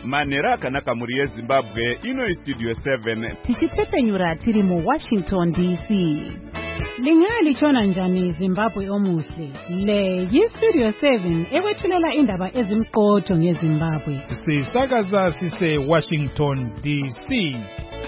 Manera akanaka muri yeZimbabwe ino Studio 7 tichitepenyura tiri mu Washington DC. Lingali chona njani Zimbabwe omuhle. Le yi-Studio 7 ewethulela indaba ezimqotho ngeZimbabwe. Sisakaza sise Washington DC.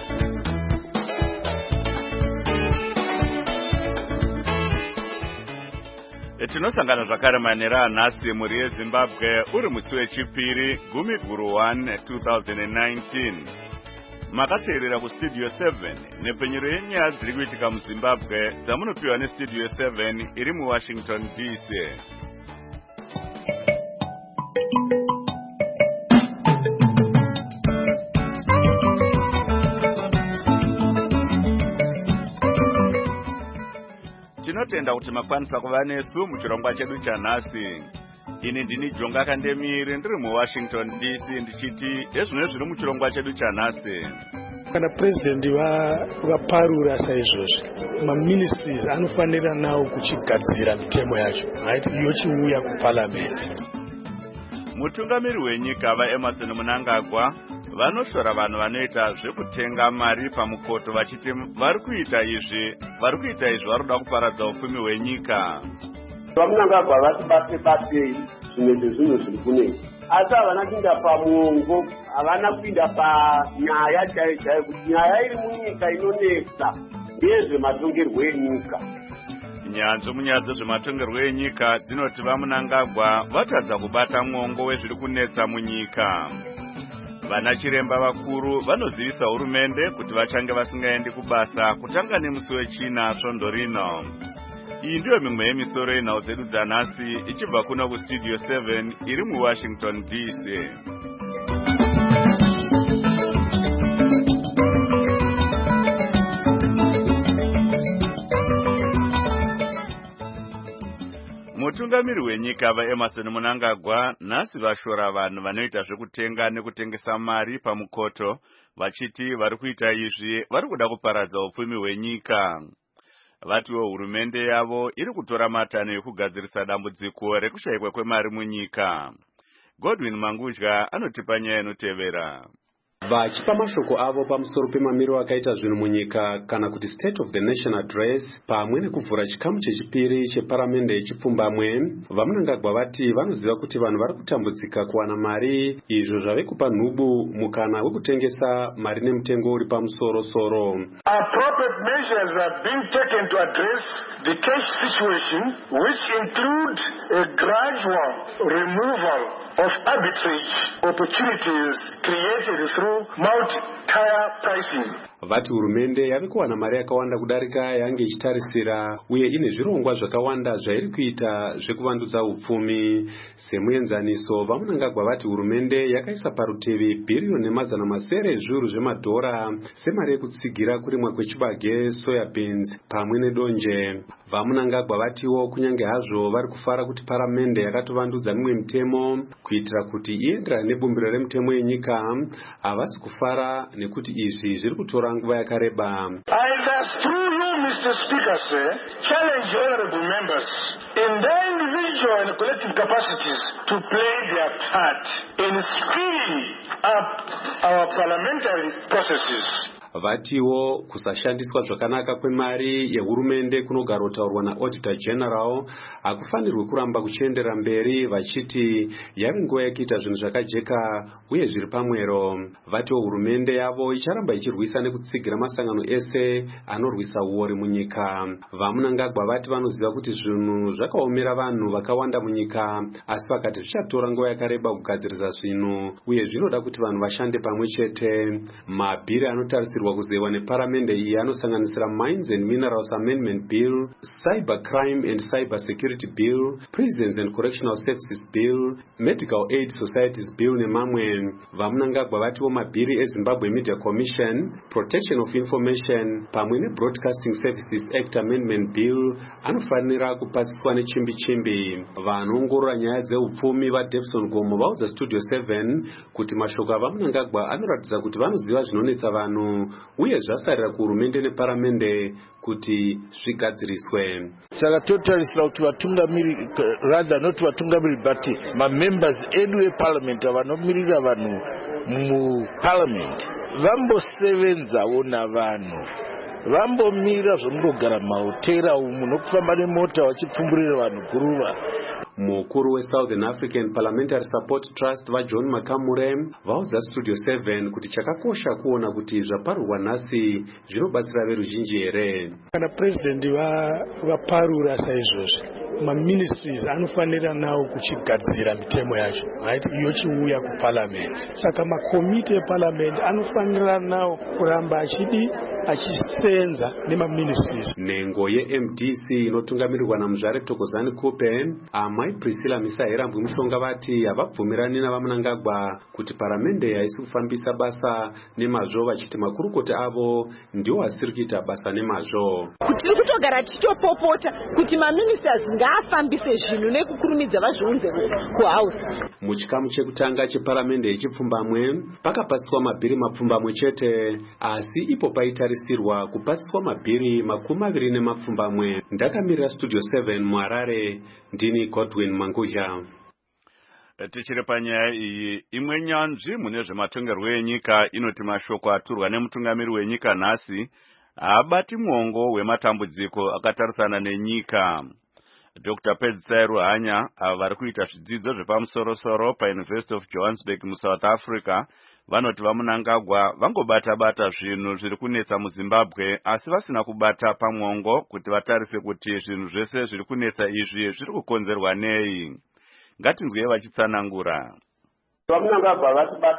Tinosangana zvakare manera anhasi muri yeZimbabwe uri musi wechipiri 10/1 2019. Makateerera kuStudio 7 nepenyero yenyaya dziri kuitika muZimbabwe dzamunopiwa neStudio 7 iri muWashington DC. Tinotenda kuti makwanisa kuva nesu muchirongwa chedu chanhasi. Ini ndini Jonga Kandemiri ndiri muWashington DC ndichiti ezvino zviri muchirongwa chedu chanhasi. Kana president vaparura saizvozvi, maministries anofanira nawo kuchigadzira mitemo yacho, right, yochiuya kuparliament. Mutungamiri wenyika vaEmerson Mnangagwa vanoshora vanhu vanoita zvekutenga mari pamukoto vachiti vari kuita izvi varoda kuparadza upfumi hwenyika. Mnangagwa vati zvimwe zviri kunei, asi havana kuinda pamuongo, havana kuinda panyaya chaiyo kuti nyaya iri munyika inonetsa ndeyezvematongerwo enyika. Nyanzvi munyaya dzezvematongerwo enyika dzinoti vaMnangagwa vatadza kubata mwongo wezviri kunetsa munyika. Vana chiremba vakuru vanozivisa hurumende kuti vachange vasingaendi kubasa kutanga nemusi wechina svondo rino. Iyi ndiyo mimwe yemisoro yenhau dzedu dzanhasi ichibva kuno kuStudio 7 iri muWashington DC. Mutungamiri wenyika vaEmerson Mnangagwa nhasi vashora vanhu vanoita zvekutenga nekutengesa mari pamukoto vachiti vari kuita izvi vari kuda kuparadza upfumi hwenyika. Vatiwo hurumende yavo iri kutora matanho ekugadzirisa dambudziko rekushayikwa kwemari munyika. Godwin Mangudya anotipa nyaya inotevera. Vachipa mashoko avo pamusoro pemamiriro akaita zvinhu munyika kana kuti State of the Nation Address pamwe nekuvhura chikamu chechipiri cheparamende yechipfumbamwe, vaMnangagwa vati vanoziva kuti vanhu vari kutambudzika kuwana mari, izvo zvave kupa nhubu mukana wekutengesa mari nemutengo uri pamusoro-soro. Appropriate measures are being taken to address the cash situation, which include a gradual removal of arbitrage opportunities created through multi-tier pricing. Vati hurumende yave kuwana mari yakawanda kudarika yange ichitarisira uye ine zvirongwa zvakawanda zvairi kuita zvekuvandudza upfumi. Semuenzaniso, vaMnangagwa vati hurumende yakaisa parutivi bhiriyoni mazana masere ezviuru zvemadhora semari yekutsigira kurimwa kwechibage, soya beans pamwe nedonje. VaMnangagwa vatiwo kunyange hazvo vari kufara kuti paramende yakatovandudza mimwe mitemo kuitira kuti ienderane nebumbiro remutemo yenyika, havasi kufara nekuti izvi zviri kutora nguva yakareba. I thus through you, Mr. Speaker, sir, challenge honorable members in their individual and collective capacities to play their part in speeding up our parliamentary processes. Vatiwo kusashandiswa zvakanaka kwemari yehurumende kunogara kutaurwa naAuditor General hakufanirwi kuramba kuchiendera mberi, vachiti yave nguva yekuita zvinhu zvakajeka uye zviri pamwero. Vatiwo hurumende yavo icharamba ichirwisa nekutsigira masangano ese anorwisa uori munyika. VaMnangagwa vati vanoziva kuti zvinhu zvakaomera vanhu vakawanda munyika, asi vakati zvichatora nguva yakareba kugadzirisa zvinhu uye zvinoda kuti vanhu vashande pamwe chete. Mabhiri anotarisirwa kuzewa neparamende iyi anosanganisira Mines and Minerals Amendment Bill, Cyber Crime and Cyber Security Bill, Prisons and Correctional Services Bill, Medical Aid Societies Bill nemamwe. VaMnangagwa vatiwo mabhiri eZimbabwe Media Commission, Protection of Information pamwe neBroadcasting Services Act Amendment Bill anofanira kupasiswa nechimbi-chimbi. Vanoongorora nyaya dzeupfumi vaDevson Gomo vaudza Studio 7 kuti mashoko avaMnangagwa anoratidza kuti vanoziva zvinonetsa vanhu uye zvasarira kuhurumende neparamende kuti zvigadziriswe. Saka totarisira kuti vatungamiri rather not vatungamiri but mamembers edu eparliament avanomirira vanhu muparliament vambosevenzawo navanhu, vambomira zvonogara mahotera umu nokufamba nemota vachipfumburira vanhu guruva. Mukuru weSouthern African Parliamentary Support Trust vaJohn Makamure vaudza Studio 7 kuti chakakosha kuona kuti zvaparurwa nhasi zvinobatsira veruzhinji here. Kana president vaparura saizvozvi, maministries anofanira nawo kuchigadzira mitemo yacho, right, yochiuya kuparliament. Saka makomiti eparliament anofanira nawo kuramba achisenza nemaministries. Nhengo yeMDC inotungamirirwa naMuzvare Thokozani Kupe, Amai Priscilla Misaherambwe Mushonga vati havabvumirani navaMnangagwa kuti paramende haisi kufambisa basa nemazvo, vachiti makurukota avo ndiwo asiri kuita basa nemazvo. Tiri kutogara tichopopota kuti maministers ngaafambise zvinhu nekukurumidza vazviunze kuhouse. Muchikamu chekutanga cheparamende yechipfumbamwe pakapasiswa mabhiri mapfumbamwe chete, asi ipo paitarisirwa kupasiswa mabhiri 20 Ndakamirira Studio 7 muHarare, ndini Godwin Manguja. Tichiri panyaya iyi, imwe nyanzvi mune zvematongerwo enyika inoti mashoko aturwa nemutungamiri wenyika nhasi haabati mwongo wematambudziko akatarisana nenyika. Dr. Pedzisai Ruhanya, ava vari kuita zvidzidzo zvepamusoro-soro paUniversity of Johannesburg muSouth Africa, vanoti vaMnangagwa vangobata-bata zvinhu zviri kunetsa muZimbabwe, asi vasina kubata pamwongo kuti vatarise kuti zvinhu zvese zviri kunetsa izvi zviri kukonzerwa nei. Ngatinzwei vachitsanangura. VaMnangagwa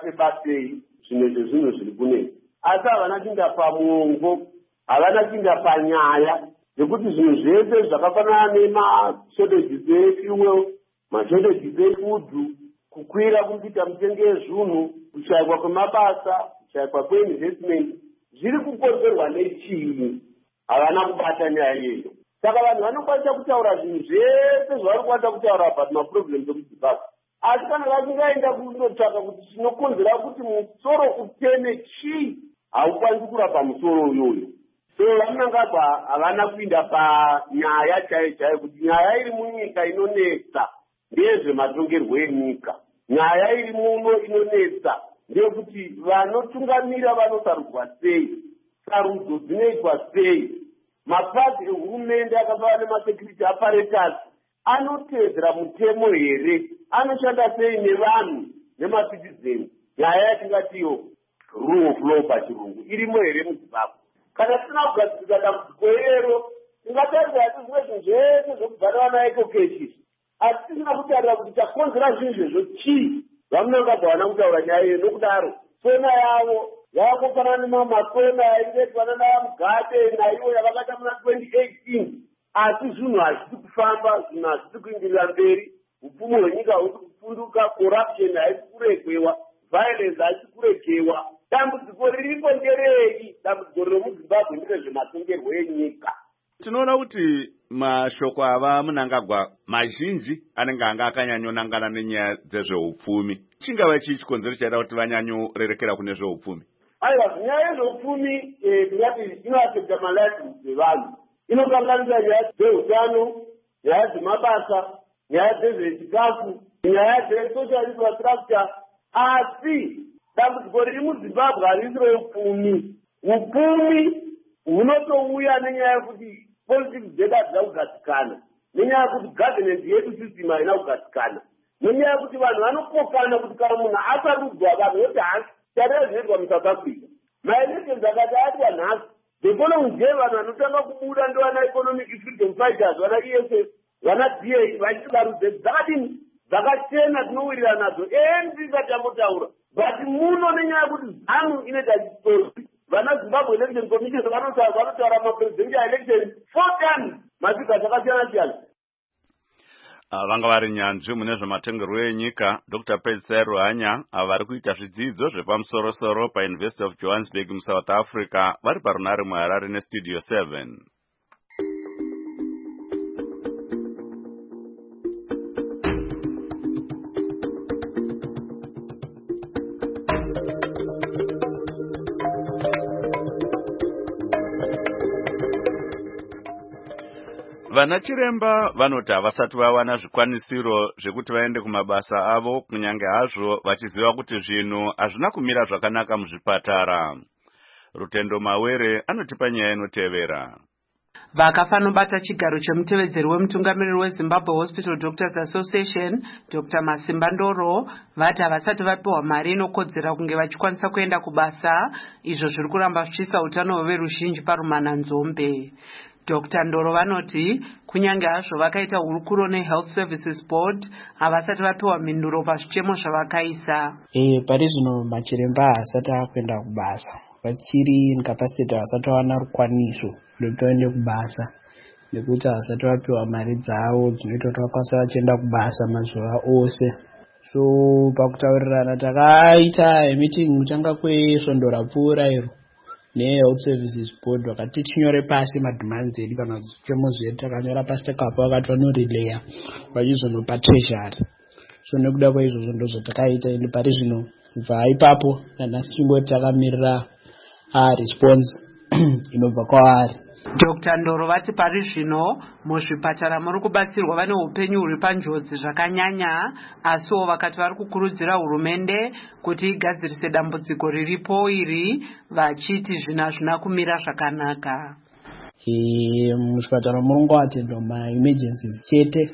vati zvinhu zviri kunetsa, asi havana kuinda pamwongo, havana kuinda panyaya nekuti zvinhu zvese zvakafanana nemashodages efuel, mashodages efood, kukwira kuita mitengo yezvinhu, kushayikwa kwemabasa, kushayikwa kweinvestment, zviri kukonzerwa nechii? Havana kubata nyaya iyoyo. Saka vanhu vanokwanisa kutaura zvinhu zvese zvavari kwanisa kutaura about maproblems emuZimbabwe, asi kana vasingaenda kunotsvaka kuti chinokonzera kuti musoro uteme chii, haukwanisi kurapa musoro iyoyo. So vaMnangagwa havana kuinda panyaya chaiyo kuti nyaya iri munyika inonetsa ndeyezvematongerwo enyika. Nyaya iri muno inonetsa ndeyekuti vanotungamira vanosarudzwa sei, sarudzo dzinoitwa sei, mapasi ehurumende akafanana nemasecurity apparatus anotedzera mutemo here, anoshanda sei nevanhu nemacitizeni. Nyaya yatingatiyo rule of law pachirungu irimo here muZimbabwe? Kana tisina kugadzirisa dambudziko irero, tingatarisa kuti zvimwe zvinhu zvese zvokubhara vana ekokeshi, asi tisina kutarira kuti chakonzera zvinhu izvozvo chii. VaMnangagwa havana kutaura nyaya iyo, nokudaro sona yavo yavakufanana nemamasona aingetwa nanaMugade naivo yavakaita muna 2018, asi zvinhu hazvisi kufamba, zvinhu hazvisi kuindirira mberi, upfumi hwenyika huri kupunduka, corruption haisi kuregewa, violence haisi kuregewa. Dambudziko riripo nderei? Dambudziko remuZimbabwe nderezvematongerwo enyika. Tinoona kuti mashoko avaMnangagwa mazhinji anenge anga akanyanyonangana nenyaya dzezveupfumi. Chingava chii chikonzero chaita kuti vanyanyorerekera kune zveupfumi? Aiwa, nyaya yezveupfumi tingati inoafekta malaifu evanhu. Inokanganisa nyaya dzeutano, nyaya dzemabasa, nyaya dzezvechikafu, nyaya dzesocial infrastructure, asi dambudziko riri muZimbabwe harisi reupfumi. Upfumi hunotouya nenyaya yekuti politics dzedu hadzina kugadzikana, nenyaya yekuti governance yedu system haina kugadzikana, nenyaya yekuti vanhu vanokokana kuti kana munhu asarudzwa vanhu voti hasi tarira zvinoitwa muSouth Africa. Maelections akati aitwa nhasi, the following day vanhu vanotanga kubuda ndovana economic freedom fighters, vana ESS, vana DA, vachitarudze dzakadini dzakachena tinowirira nadzo tisachambotaura. But muno nenyaya yekuti ZANU inoita chitori, vana Zimbabwe Election Commission vanotaura mapresidential election 4 times masvika zvakasiyana-siyana. Vanga vari nyanzvi mune zvematongerwo enyika Dr. Pedzisai Ruhanya, ava vari kuita zvidzidzo zvepamusoro-soro paUniversity of Johannesburg muSouth Africa, vari parunare muHarare neStudio 7. Vanachiremba vanoti havasati vawana zvikwanisiro zvekuti vaende kumabasa avo kunyange hazvo vachiziva kuti zvinhu hazvina kumira zvakanaka muzvipatara. Rutendo Mawere anotipa nyaya inotevera. Vakafanobata chigaro chemutevedzeri wemutungamiriri weZimbabwe Hospital Doctors Association, Dr. Masimba Ndoro, vati havasati vapiwa mari inokodzera kunge vachikwanisa kuenda kubasa, izvo zviri kuramba zvichiisa utano hweveruzhinji parumananzombe. Dr. Ndoro vanoti kunyange hazvo vakaita hurukuro neHealth Services Board, havasati vapiwa mhinduro pazvichemo zvavakaisa. Pari zvino machiremba haasati akuenda kubasa. Vachiri incapacity havasati vawana rukwaniso rwekuti vaende kubasa. Nekuti havasati vapiwa mari dzavo dzinoita kuti vakwanise vachienda kubasa mazuva ose. So pakutaurirana takaita meeting kutanga kwesvondo rapfuura iro neHealth Services Board, vakati tinyore pasi madhimanzi edu kana zvichemo zvedu, takanyora pasi takapa vakati vanorileya vachizonopa treasury. So nekuda kwaizvozvo ndozvatakaita ende pari zvino kubva ipapo nanhasi tingoti takamirira response inobva kwavari. Dr. Ndoro vati pari zvino muzvipatara muri kubatsirwa vane upenyu huri panjodzi zvakanyanya, asiwo vakati vari kukurudzira hurumende kuti igadzirise dambudziko riripo iri, vachiti zvina hazvina kumira zvakanaka. Muzvipatara murongoatendwa ma-emergencies chete,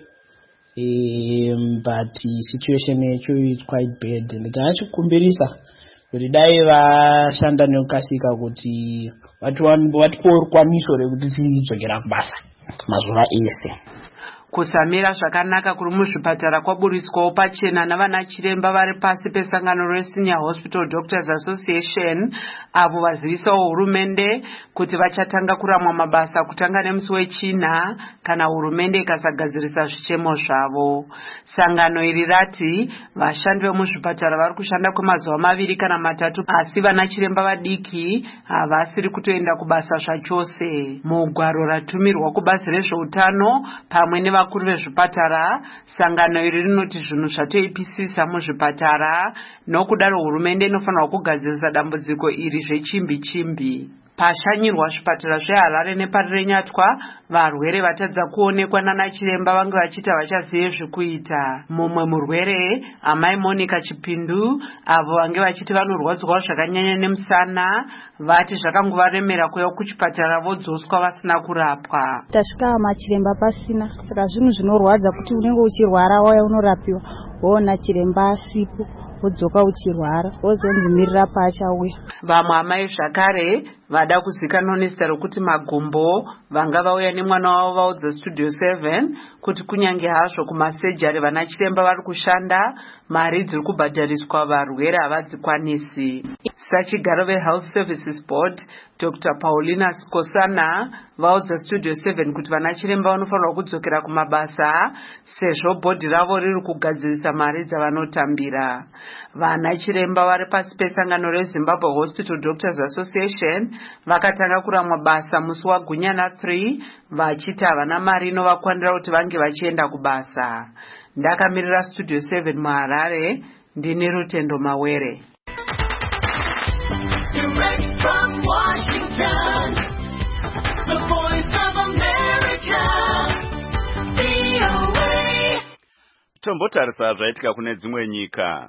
but situation yacho is quite bad. Ndikachikumbirisa kuti dai vashanda nekukasika kuti vatipowo rukwaniso rekuti tidzokera kubasa mazuva ese. Kusamira zvakanaka kuri muzvipatara kwaburiswawo pachena navana chiremba vari pasi pesangano reSenior Hospital Doctors Association, avo vazivisawo hurumende kuti vachatanga kuramwa mabasa kutanga nemusi weChina kana hurumende ikasagadzirisa zvichemo zvavo. Sangano iri rati vashandi vemuzvipatara vari kushanda kwemazuva 2 kana 3, asi vana chiremba vadiki havasiri kutoenda kubasa zvachose. Mugwaro ratumirwa kubazi rezveutano pamwe nevakuru vezvipatara, sangano iri rinoti zvinhu zvatoipisisa muzvipatara, nokudaro hurumende inofanirwa kugadzirisa dambudziko iri zvechimbi-chimbi. Pashanyirwa zvipatara zveHarare nepari reNyatwa, varwere vatadza kuonekwa nana chiremba vange vachita vachazive zvekuita. Mumwe murwere, amai Monica Chipindu, avo vange vachiti vanorwadzwa zvakanyanya nemusana, vati zvakangovaremera kuuya kuchipatara vodzoswa vasina kurapwa. Tasvika machiremba pasina, saka zvinhu zvinorwadza kuti unenge uchirwara wauya unorapiwa woona chiremba asipo, wodzoka uchirwara wozonzi mirira paachauya. Vamwe amai zvakare vada kuzikanwa nezita rokuti Magombo vanga vauya nemwana wavo vaudza Studio 7 kuti kunyange hazvo kumasejari vana chiremba vari kushanda, mari dziri kubhadhariswa varwere havadzikwanisi. Sachigaro veHealth Services Board, Dr. Paulina Skosana, vaudza Studio 7 kuti vana chiremba vanofanirwa kudzokera kumabasa sezvo bhodhi ravo riri kugadzirisa mari dzavanotambira. Vana chiremba vari pasi pesangano reZimbabwe Hospital Doctors Association vakatanga kuramwa basa musi waGunyana 3, vachiti havana mari inovakwanira kuti vange vachienda kubasa. Ndakamirira Studio 7 muHarare, ndini Rutendo Mawere. Direct from Washington, the Voice of America, VOA. Tombotarisa zvaitika kune dzimwe nyika.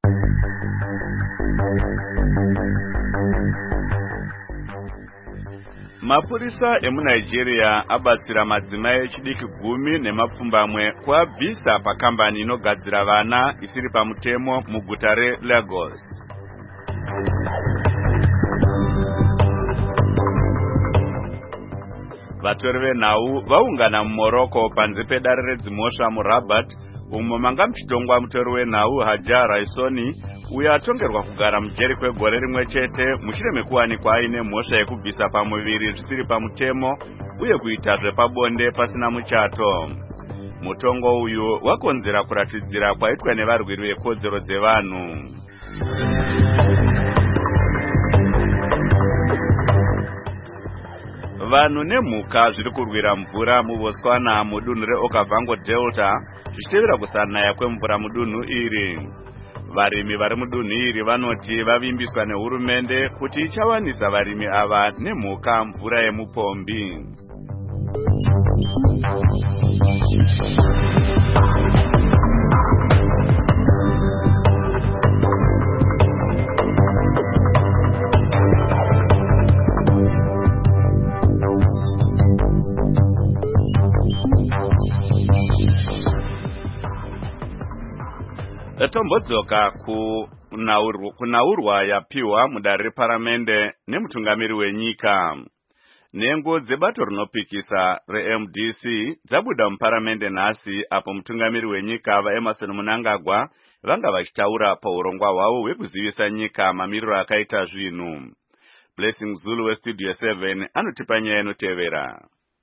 Mapurisa emuNigeria abatsira madzimai echidiki 10 nemapfumbamwe kuabvisa pakambani inogadzira vana isiri pamutemo muguta reLagos. Vatori venhau vaungana muMorocco panze pedare redzimhosva muRabat, umwe manga muchitongwa mutori wenhau Hajar Raisoni, uyo atongerwa kugara mujeri kwegore rimwe chete mushure mekuwanikwa aine mhosva yekubvisa pamuviri zvisiri pamutemo uye kuita zvepabonde pasina muchato. Mutongo uyu wakonzera kuratidzira kwaitwa nevarwiri vekodzero dzevanhu. Vanhu nemhuka zviri kurwira mvura muBotswana mudunhu reOkavango Delta zvichitevera kusanaya kwemvura mudunhu iri. Varimi vari mudunhu iri vanoti vavimbiswa nehurumende kuti ichawanisa varimi ava nemhuka mvura yemupombi. Tombodzoka kunaurwa yapiwa mudare reparamende nemutungamiri wenyika. Nengo dzebato rinopikisa reMDC dzabuda muparamende nhasi apo mutungamiri wenyika vaEmmerson Mnangagwa vanga vachitaura paurongwa hwavo hwekuzivisa nyika mamiriro akaita zvinhu. Blessing Zulu weStudio 7 anotipa nyaya inotevera.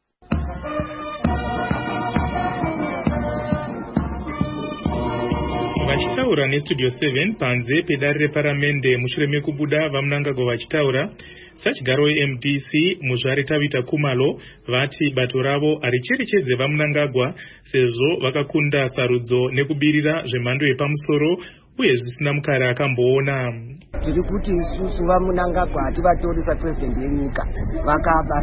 Vachitaura neStudio 7 panze pedare reparamende mushure mekubuda vaMnangagwa vachitaura, sachigaro weMDC muzvare Tavita Kumalo vati bato ravo haricherechedze vaMnangagwa sezvo vakakunda sarudzo nekubirira zvemhando yepamusoro uye zvisina mukare akamboona. Tiri kuti isusu vaMnangagwa hativatori sapresident wenyika, vakaba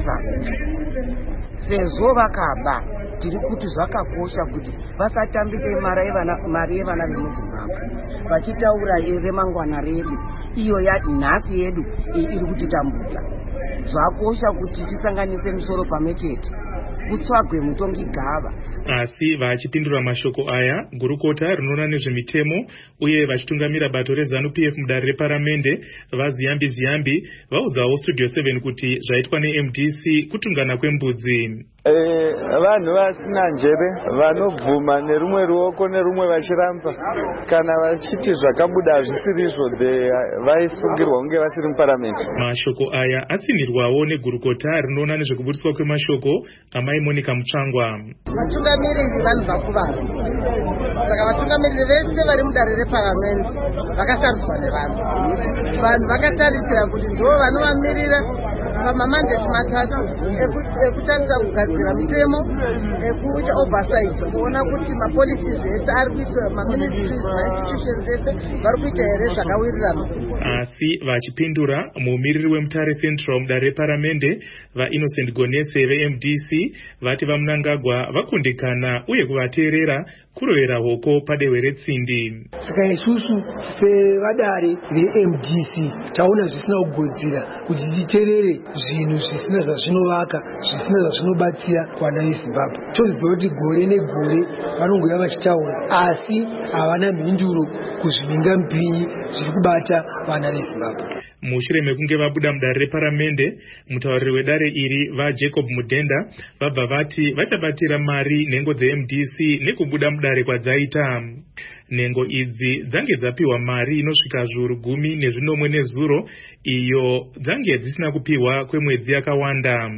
sezvo vakaba. Tiri kuti zvakakosha kuti vasatambise mari yevana vemuZimbabwe vachitaura remangwana redu iyo nhasi yedu iri kutitambudza. Zvakosha kuti tisanganise musoro pamwe chete, kutsvagwe mutongi gava. Asi vachipindura mashoko aya, gurukota rinoona nezvemitemo uye vachitungamira bato reZANU-PF mudare reparamende vaZiyambi vaudzawo Studio 7 kuti zvaitwa neMDC kutungana kwembudzi. Vanhu vasina njere vanobvuma nerumwe ruoko nerumwe vachiramba kana vachiti zvakabuda hazvisirizvo vaisungirwa kunge vasiri muparamende. Mashoko aya atsinirwawo negurukota rinoona nezvekubudiswa kwemashoko amai Monica Mutsvangwa. Vatungamiriri vanhu vakuvara, saka vatungamiriri vese vari mudare reparamende vakasarudzwa nevanhu. Vanhu vakatarisira kuti ndo vanovamirira pamamandeti matatu ekutarisa kugadzira mitemo, ekuita oversight, kuona kuti mapolicies ese ari kuitwa, maministries mainstitutions ese vari kuita here zvakawirirana. Asi vachipindura, mumiriri weMutare Central mudare reparamende vaInnocent Gonese veMDC vati vaMnangagwa vakundikana uye kuvateerera kurovera hoko padehwe retsindi. Saka isusu sevadare veMDC taona zvisina kugodzera kuti titeerere zvinhu zvisina zvazvinovaka, zvisina zvazvinobatsira kuwana veZimbabwe. Toziva kuti gore negore vanongoya vachitaura asi havana mhinduro kuzviminga mupinyi zviri kubata vana veZimbabwe. Mushure mekunge vabuda mudare reparamende, mutauriri wedare iri vaJacob Mudenda vabva vati vachabatira mari nhengo dzeMDC nekubuda mudare kwadzaita. Nhengo idzi dzange dzapiwa mari inosvika zviuru 10 nezuro iyo dzange dzisina kupiwa kwemwedzi yakawanda.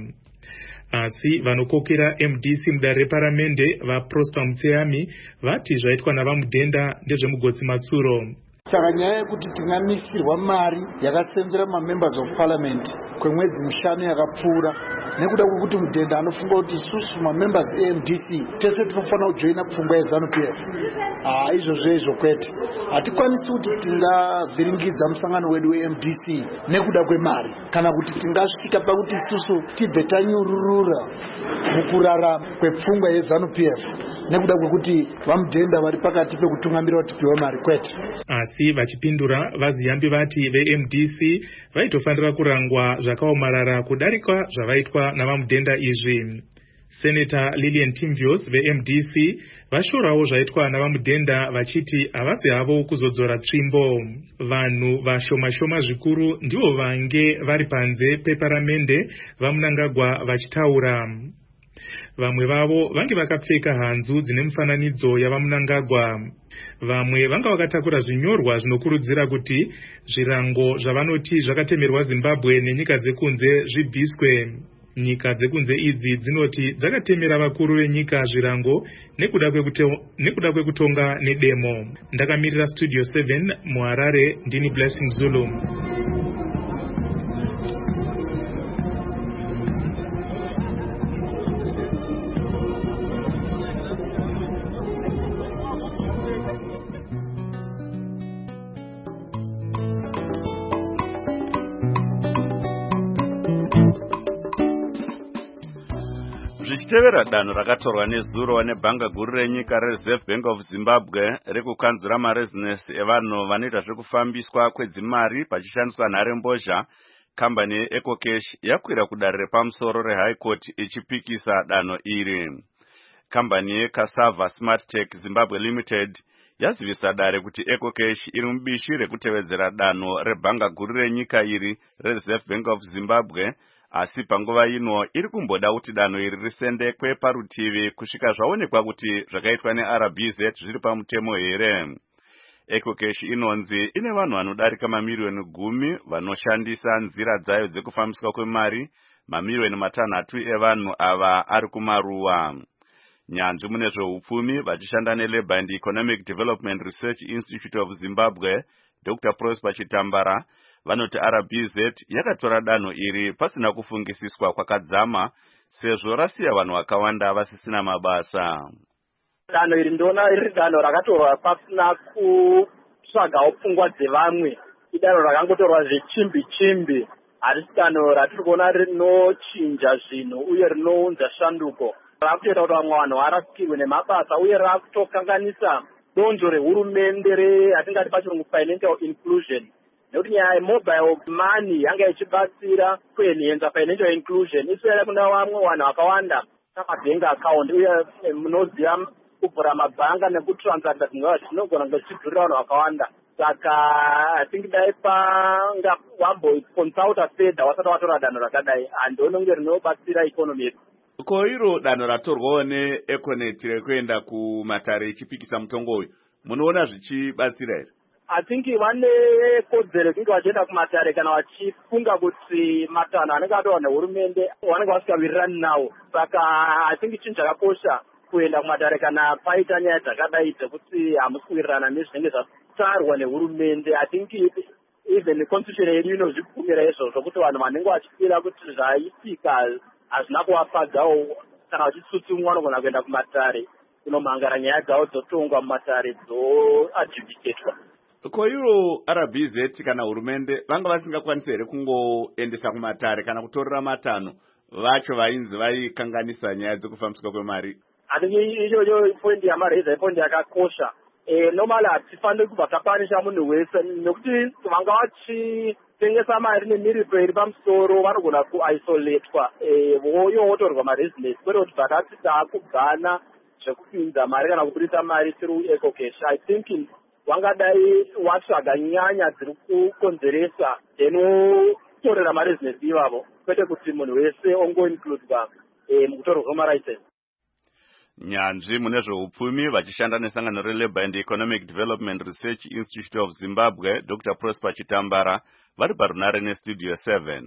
Asi vanokokera MDC mudare reparamende vaProsper Mutseyami vati zvaitwa navaMudenda ndezvemugotsi Matsuro. Saka nyaya yekuti tinamisirwa mari yakasenzera mamembers of parliament kwemwedzi 5 yakapfuura nekuda kwekuti Mudenda anofunga kuti isusu mamembers eMDC tese tinofanira kujoina pfungwa yeZANU-PF. Izvozvo kwete, hatikwanisi kuti tingavhiringidza musangano wedu weMDC nekuda kwemari, kana kuti tingasvika pakuti isusu tibve tanyururura mukurara kwepfungwa yeZANU-PF nekuda kwekuti vaMudenda vari pakati pekutungamira kuti tipiwe mari, kwete. Asi vachipindura vaZiyambi vati veMDC vaitofanira kurangwa zvakaomarara kudarika zvavaitwa navaMudenda izvi. Senator Lillian Timbios veMDC vashorawo zvaitwa navaMudenda vachiti havasi havo kuzodzora tsvimbo. Vanhu vashoma zvikuru ndivo vange vari panze peparamende vaMnangagwa vachitaura. Vamwe vavo vange vakapfeka hanzu dzine mufananidzo yavaMnangagwa. Vamwe vanga vakatakura zvinyorwa zvinokurudzira kuti zvirango zvavanoti zvakatemerwa Zimbabwe nenyika dzekunze zvibviswe. Nyika dzekunze idzi dzinoti dzakatemera vakuru venyika zvirango nekuda kwekutonga nedemo. Ndakamirira Studio 7 muHarare, ndini Blessing Zulu. Zvichitevera danho rakatorwa nezuro nebhanga guru renyika reReserve Bank of Zimbabwe rekukanzura marezinesi evanhu vanoita zvekufambiswa kwedzimari pachishandiswa nharembozha, kambani yeEcocash yakwira kudare repamusoro reHigh Court ichipikisa danho iri. Kambani yeCassava Smart Tech Zimbabwe Limited yazivisa dare kuti Ecocash iri mubishi rekutevedzera danho rebhanga guru renyika iri reReserve Bank of Zimbabwe, asi panguva ino iri kumboda kuti danho iri risendekwe parutivi kusvika zvaonekwa kuti zvakaitwa neRBZ zviri pamutemo here. Ecocash inonzi ine vanhu vanodarika 10,000,000 vanoshandisa nzira dzayo dzekufambiswa kwemari, 6,000,000 evanhu ava ari kumaruwa. Nyanzvi mune zveupfumi vachishanda neLabour and Economic Development Research Institute of Zimbabwe, Dr. Prosper Chitambara, vanoti RBZ yakatora danho iri pasina kufungisiswa kwakadzama sezvo rasiya vanhu vakawanda vasisina mabasa. Danho iri ndona riri danho rakatorwa pasina kutsvagawo pfungwa dzevamwe. Idanho rakangotorwa zvechimbi-chimbi. Harisi danho ratiri kuona rinochinja zvinhu uye rinounza shanduko. Rakutoita kuti vamwe vanhu varasikirwe nemabasa uye rakutokanganisa donzvo rehurumende yatingati pachirungu financial inclusion. Nekuti nyaya yemobile money yanga ichibatsira kuenhenza financial inclusion iswera kuna vamwe vanhu vakawanda namabank account uye munoziva kuvhura mabhanga nekutransacta dzingava zvinogona kunge zvichidhurira vanhu vakawanda. Saka I think dai panga wamboconsulta fedha wasati watora danho rakadai handiononge rinobatsira ikonomi yedu. Ko iro danho ratorwawo neEconet rekuenda kumatare ichipikisa mutongo uyu, munoona zvichibatsira here? I think vane kodzero kunge vachienda kumatare kana vachifunga kuti matanho anenge atorwa nehurumende vanenge vasikawirirani nawo. Saka I think chinhu chakakosha kuenda kumatare kana paita nyaya dzakadai dzekuti hamusi kuwirirana nezvinenge zvatarwa nehurumende. I think even constitution yedu inozvibvumira izvozvo kuti vanhu vanenge vachifira kuti zvaitika hazvina kuvafadzawo kana vachitsutsumwa vanogona kuenda kumatare kunomhangara nyaya dzavo dzotongwa mumatare dzoadjudicatwa. Ko iro RBZ kana hurumende vanga vasingakwanisi here kungoendesa kumatare kana kutorera matanho vacho vainzi vaikanganisa nyaya dzekufambiswa kwemari? Handiti ichocho poindi yamareza ipoindi yakakosha. Normally hatifaniri kubva tapanisha munhu wese nekuti vanga vachitengesa mari nemiripo iri pamusoro vanogona kuisoletwa voyo votorwa marezinesi kwete kuti vakati taakugana zvekupinza mari kana kubudisa mari through Ecocash. I think wangadai watsvaga nyanya dziri kukonzeresa denotorera marezinesi ivavo kwete kuti munhu wese ongoinkludwa mukutorwa kwemaricense. Nyanzvi mune zveupfumi vachishanda nesangano reLabour and Economic Development Research Institute of Zimbabwe, Dr. Prosper Chitambara, vari parunare neStudio 7.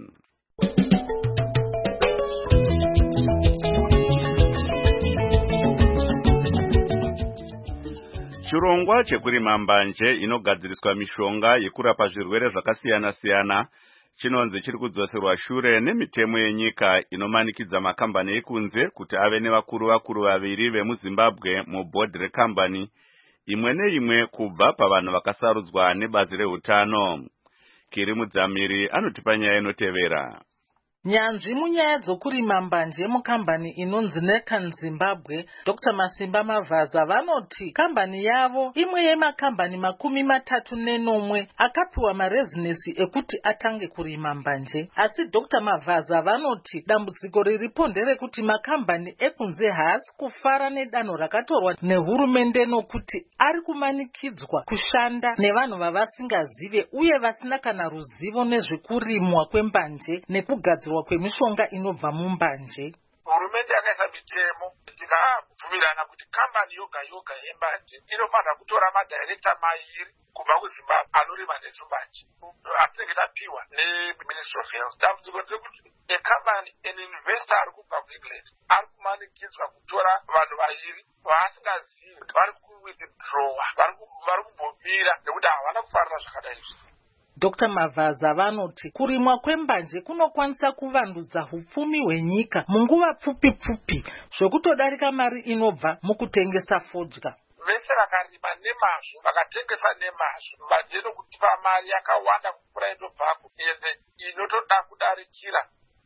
Chirongwa chekurima mbanje inogadziriswa mishonga yekurapa zvirwere zvakasiyana-siyana chinonzi chiri kudzoserwa shure nemitemo yenyika inomanikidza makambani ekunze kuti ave nevakuru vaviri vemuZimbabwe mubhodhi rekambani imwe neimwe kubva pavanhu vakasarudzwa nebazi reutano. Kiri Mudzamiri anotipa nyaya inotevera. Nyanzvi munyaya dzokurima mbanje mukambani inonzi Neccan Zimbabwe, Dr. Masimba Mavaza vanoti kambani yavo imwe yemakambani 34 akapiwa marezinesi ekuti atange kurima mbanje. Asi Dr. Mavaza vanoti dambudziko riripo nderekuti makambani ekunze haasi kufara nedanho rakatorwa nehurumende nokuti ari kumanikidzwa kushanda nevanhu vavasingazive uye vasina kana ruzivo nezvekurimwa kwembanje nekugadzirwa kwemishonga inobva mumbanje. Hurumende yakaisa mitemo tikabvumirana kuti kambani yoga yoga yembanje inofanira kutora madirekta mairi kubva kuZimbabwe anorima nezvembanje atinenge tapiwa neMinistry of Health. Dambudziko ndekuti ekambani investor ari kubva kuEngland ari kumanikidzwa kutora vanhu vairi vaasingazivi vari kuwithdrawa vari kumbomira nekuti havana kufarira zvakadai. Dr. Mavaza vanoti kurimwa kwembanje kunokwanisa kuvandudza hupfumi hwenyika munguva pfupi zvekutodarika mari inobva mukutengesa fodya. Vese vakarima nemazvo vakatengesa nemazvo mbanje inokutipa mari yakawanda kupfuura inobvako ende inotoda kudarikira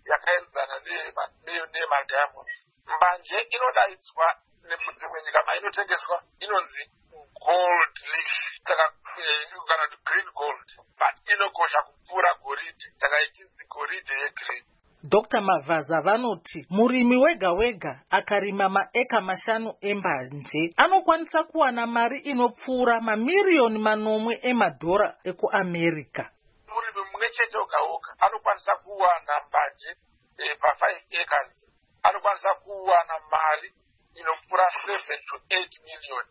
yakaenzana nemadhayamonds. Mbanje inodaidzwa nedzimwe nyika mainotengeswa inonzi gold leaf, saka kana kuti green gold, but inokosha kupfuura goridhe, saka ichinzi goridhe yegreen. Dr. Mavaza vanoti murimi wega wega akarima maeka 5 embanje anokwanisa kuwana mari inopfuura mamiriyoni 9 emadhora ekuAmerica. Murimi mumwe chete oga anokwanisa kuwana mbanje pa5 acres, anokwanisa kuwana mari inopfuura 7 to 8 million.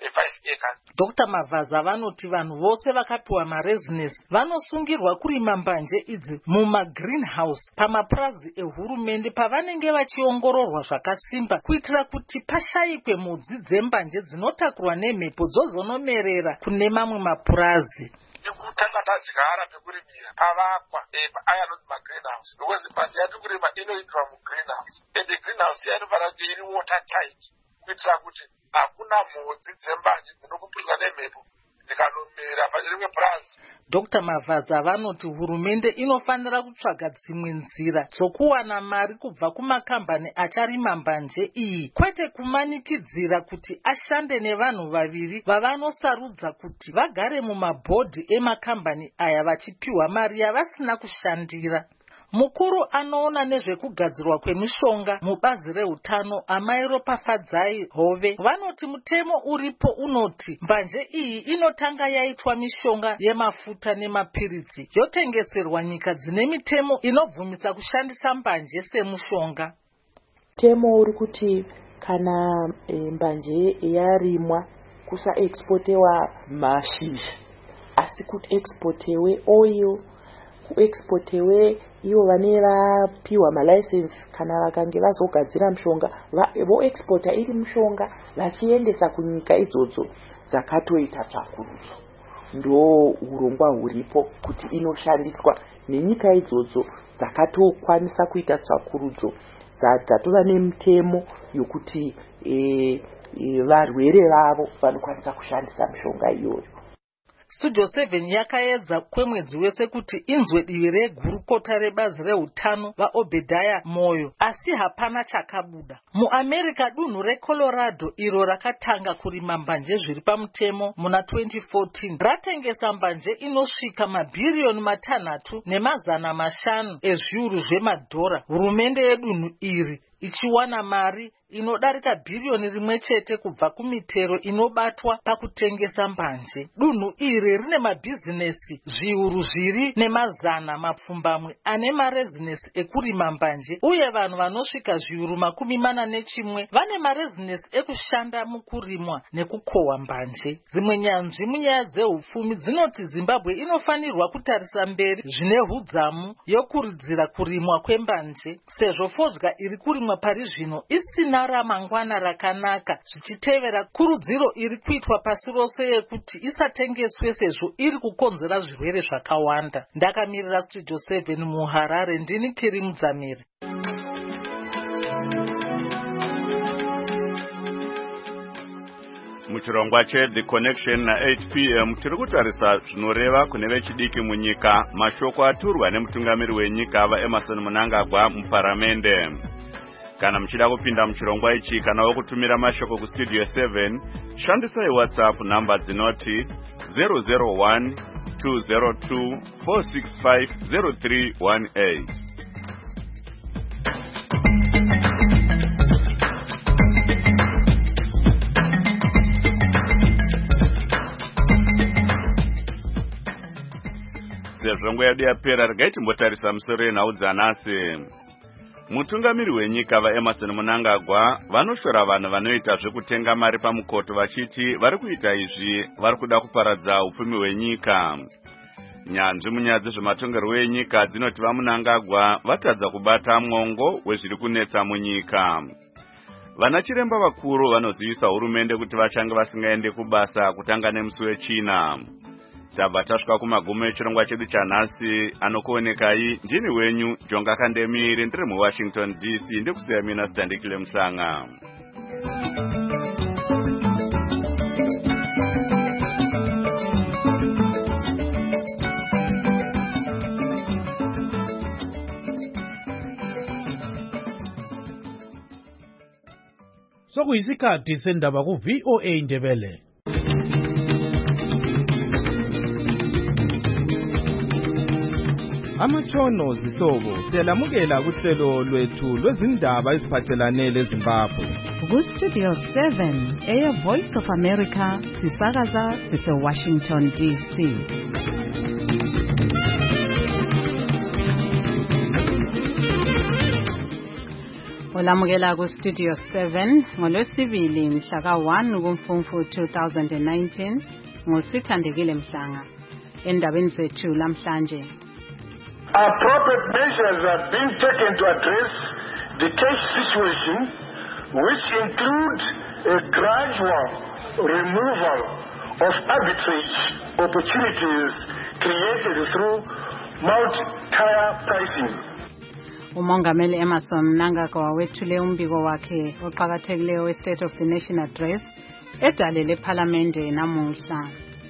Dr. Mavaza vanoti vanhu vose vakapiwa marezinesi vanosungirwa kurima mbanje idzi mumagreenhouse pamapurazi ehurumende pavanenge vachiongororwa zvakasimba kuitira kuti pashayikwe mhodzi dzembanje dzinotakurwa nemhepo dzozonomerera kune mamwe mapurazi. Kutanga tadyara pekurimira pavakwa aya anoti magreenhouse, because mbanje yati kurima inoitwa mugreenhouse, and greenhouse inofanira kuti iri water tight kuitira kuti hakuna mhodzi dzembanje dzinokupishwa nemhepo dzikanomera parimwe purazi. Dr. Mavaza vanoti hurumende inofanira kutsvaga dzimwe nzira dzokuwana mari kubva kumakambani acharima mbanje iyi, kwete kumanikidzira kuti ashande nevanhu vaviri vavanosarudza kuti vagare mumabhodhi emakambani aya vachipiwa mari yavasina kushandira. Mukuru anoona nezvekugadzirwa kwemishonga mubazi reutano Amairopafadzai Hove vanoti mutemo uripo unoti mbanje iyi inotanga yaitwa mishonga yemafuta nemapiritsi yotengeserwa nyika dzine mitemo inobvumisa kushandisa mbanje semushonga. Mutemo uri kuti kana mbanje yarimwa kusaexportewa mashizha asi kuti exportewe oil, kuexportewe ivo vane vapiwa malicense kana vakange vazogadzira mushonga voexporta iri mushonga vachiendesa kunyika idzodzo dzakatoita tsvakurudzo. Ndo urongwa huripo kuti inoshandiswa nenyika idzodzo dzakatokwanisa kuita tsvakurudzo dzatova nemutemo yokuti varwere vavo vanokwanisa kushandisa mishonga iyoyo. Studio 7 yakaedza kwemwedzi wese kuti inzwe divi regurukota rebazi reutano vaObedhaya Moyo, asi hapana chakabuda. MuAmerica dunhu reColorado iro rakatanga kurima mbanje zviri pamutemo muna 2014 ratengesa mbanje inosvika mabhiriyoni 3.5 ezviuru zvemadhora. Hurumende yedunhu iri ichiwana mari inodarika bhiriyoni 1 chete kubva kumitero inobatwa pakutengesa mbanje. Dunhu iri rine mabhizinesi zviuru 2.1 mapfumbamwe ane marezinesi ekurima mbanje, uye vanhu vanosvika zviuru 41 vane marezinesi ekushanda mukurimwa nekukohwa mbanje. Dzimwe nyanzvi munyaya dzehupfumi dzinoti Zimbabwe inofanirwa kutarisa mberi zvine hudzamu yokuridzira kurimwa kwembanje, sezvo fodya iri kurimwa pari zvino isina ramangwana rakanaka, zvichitevera kurudziro iri kuitwa pasi rose yekuti isatengeswe sezvo iri kukonzera zvirwere zvakawanda. Ndakamirira Studio 7 muHarare, ndini Kiri Mudzamiri. Muchirongwa The Connection na 8 p.m. tiri kutarisa zvinoreva kune vechidiki munyika, mashoko aturwa nemutungamiri wenyika vaEmmerson Mnangagwa muparamende. Kana muchida kupinda muchirongwa ichi kana wokutumira mashoko kustudio 7, shandisai WhatsApp namba dzinoti 001 202 465 0318. Sezvo yedu yapera, regai timbotarisa musoro yenhau dzanhasi. Mutungamiri wenyika vaEmmerson Mnangagwa vanoshora vanhu vanoita zvekutenga mari pamukoto vachiti vari kuita izvi vari kuda kuparadza upfumi hwenyika. Nyanzvi munyaya dzezvematongerwo enyika dzinoti vaMnangagwa vatadza kubata mwongo wezviri kunetsa munyika. Vana chiremba vakuru vanozivisa hurumende kuti vachange vasingaende kubasa kutanga nemusi weChina. Tabva tasvika kumagumo echirongwa chedu chanhasi. Anokuonekai ndini wenyu Jonga Kandemiri, ndiri muWashington DC, ndikusiya mina Sitandikile Musanga. sokuyisikhathi sendaba ku-VOA Indebele. Amatshono zihlobo siyalamukela kuhlelo lwethu lwezindaba eziphathelane leZimbabwe. Ku-Studio 7 Air Voice of America sisakaza sise-Washington DC. Olamukela ku-Studio 7 ngolwesibili mhla ka-1 kuMfumfu 2019 ngosithandekile Mhlanga. Endabeni zethu lamhlanje. Appropriate measures are being taken to address the cash situation, which include a gradual removal of arbitrage opportunities created through multi-tier pricing. Umongameli Emmerson Mnangagwa wethule umbiko wakhe oqhakathekileyo we-State of the Nation Address edalele ePhalamende namuhla.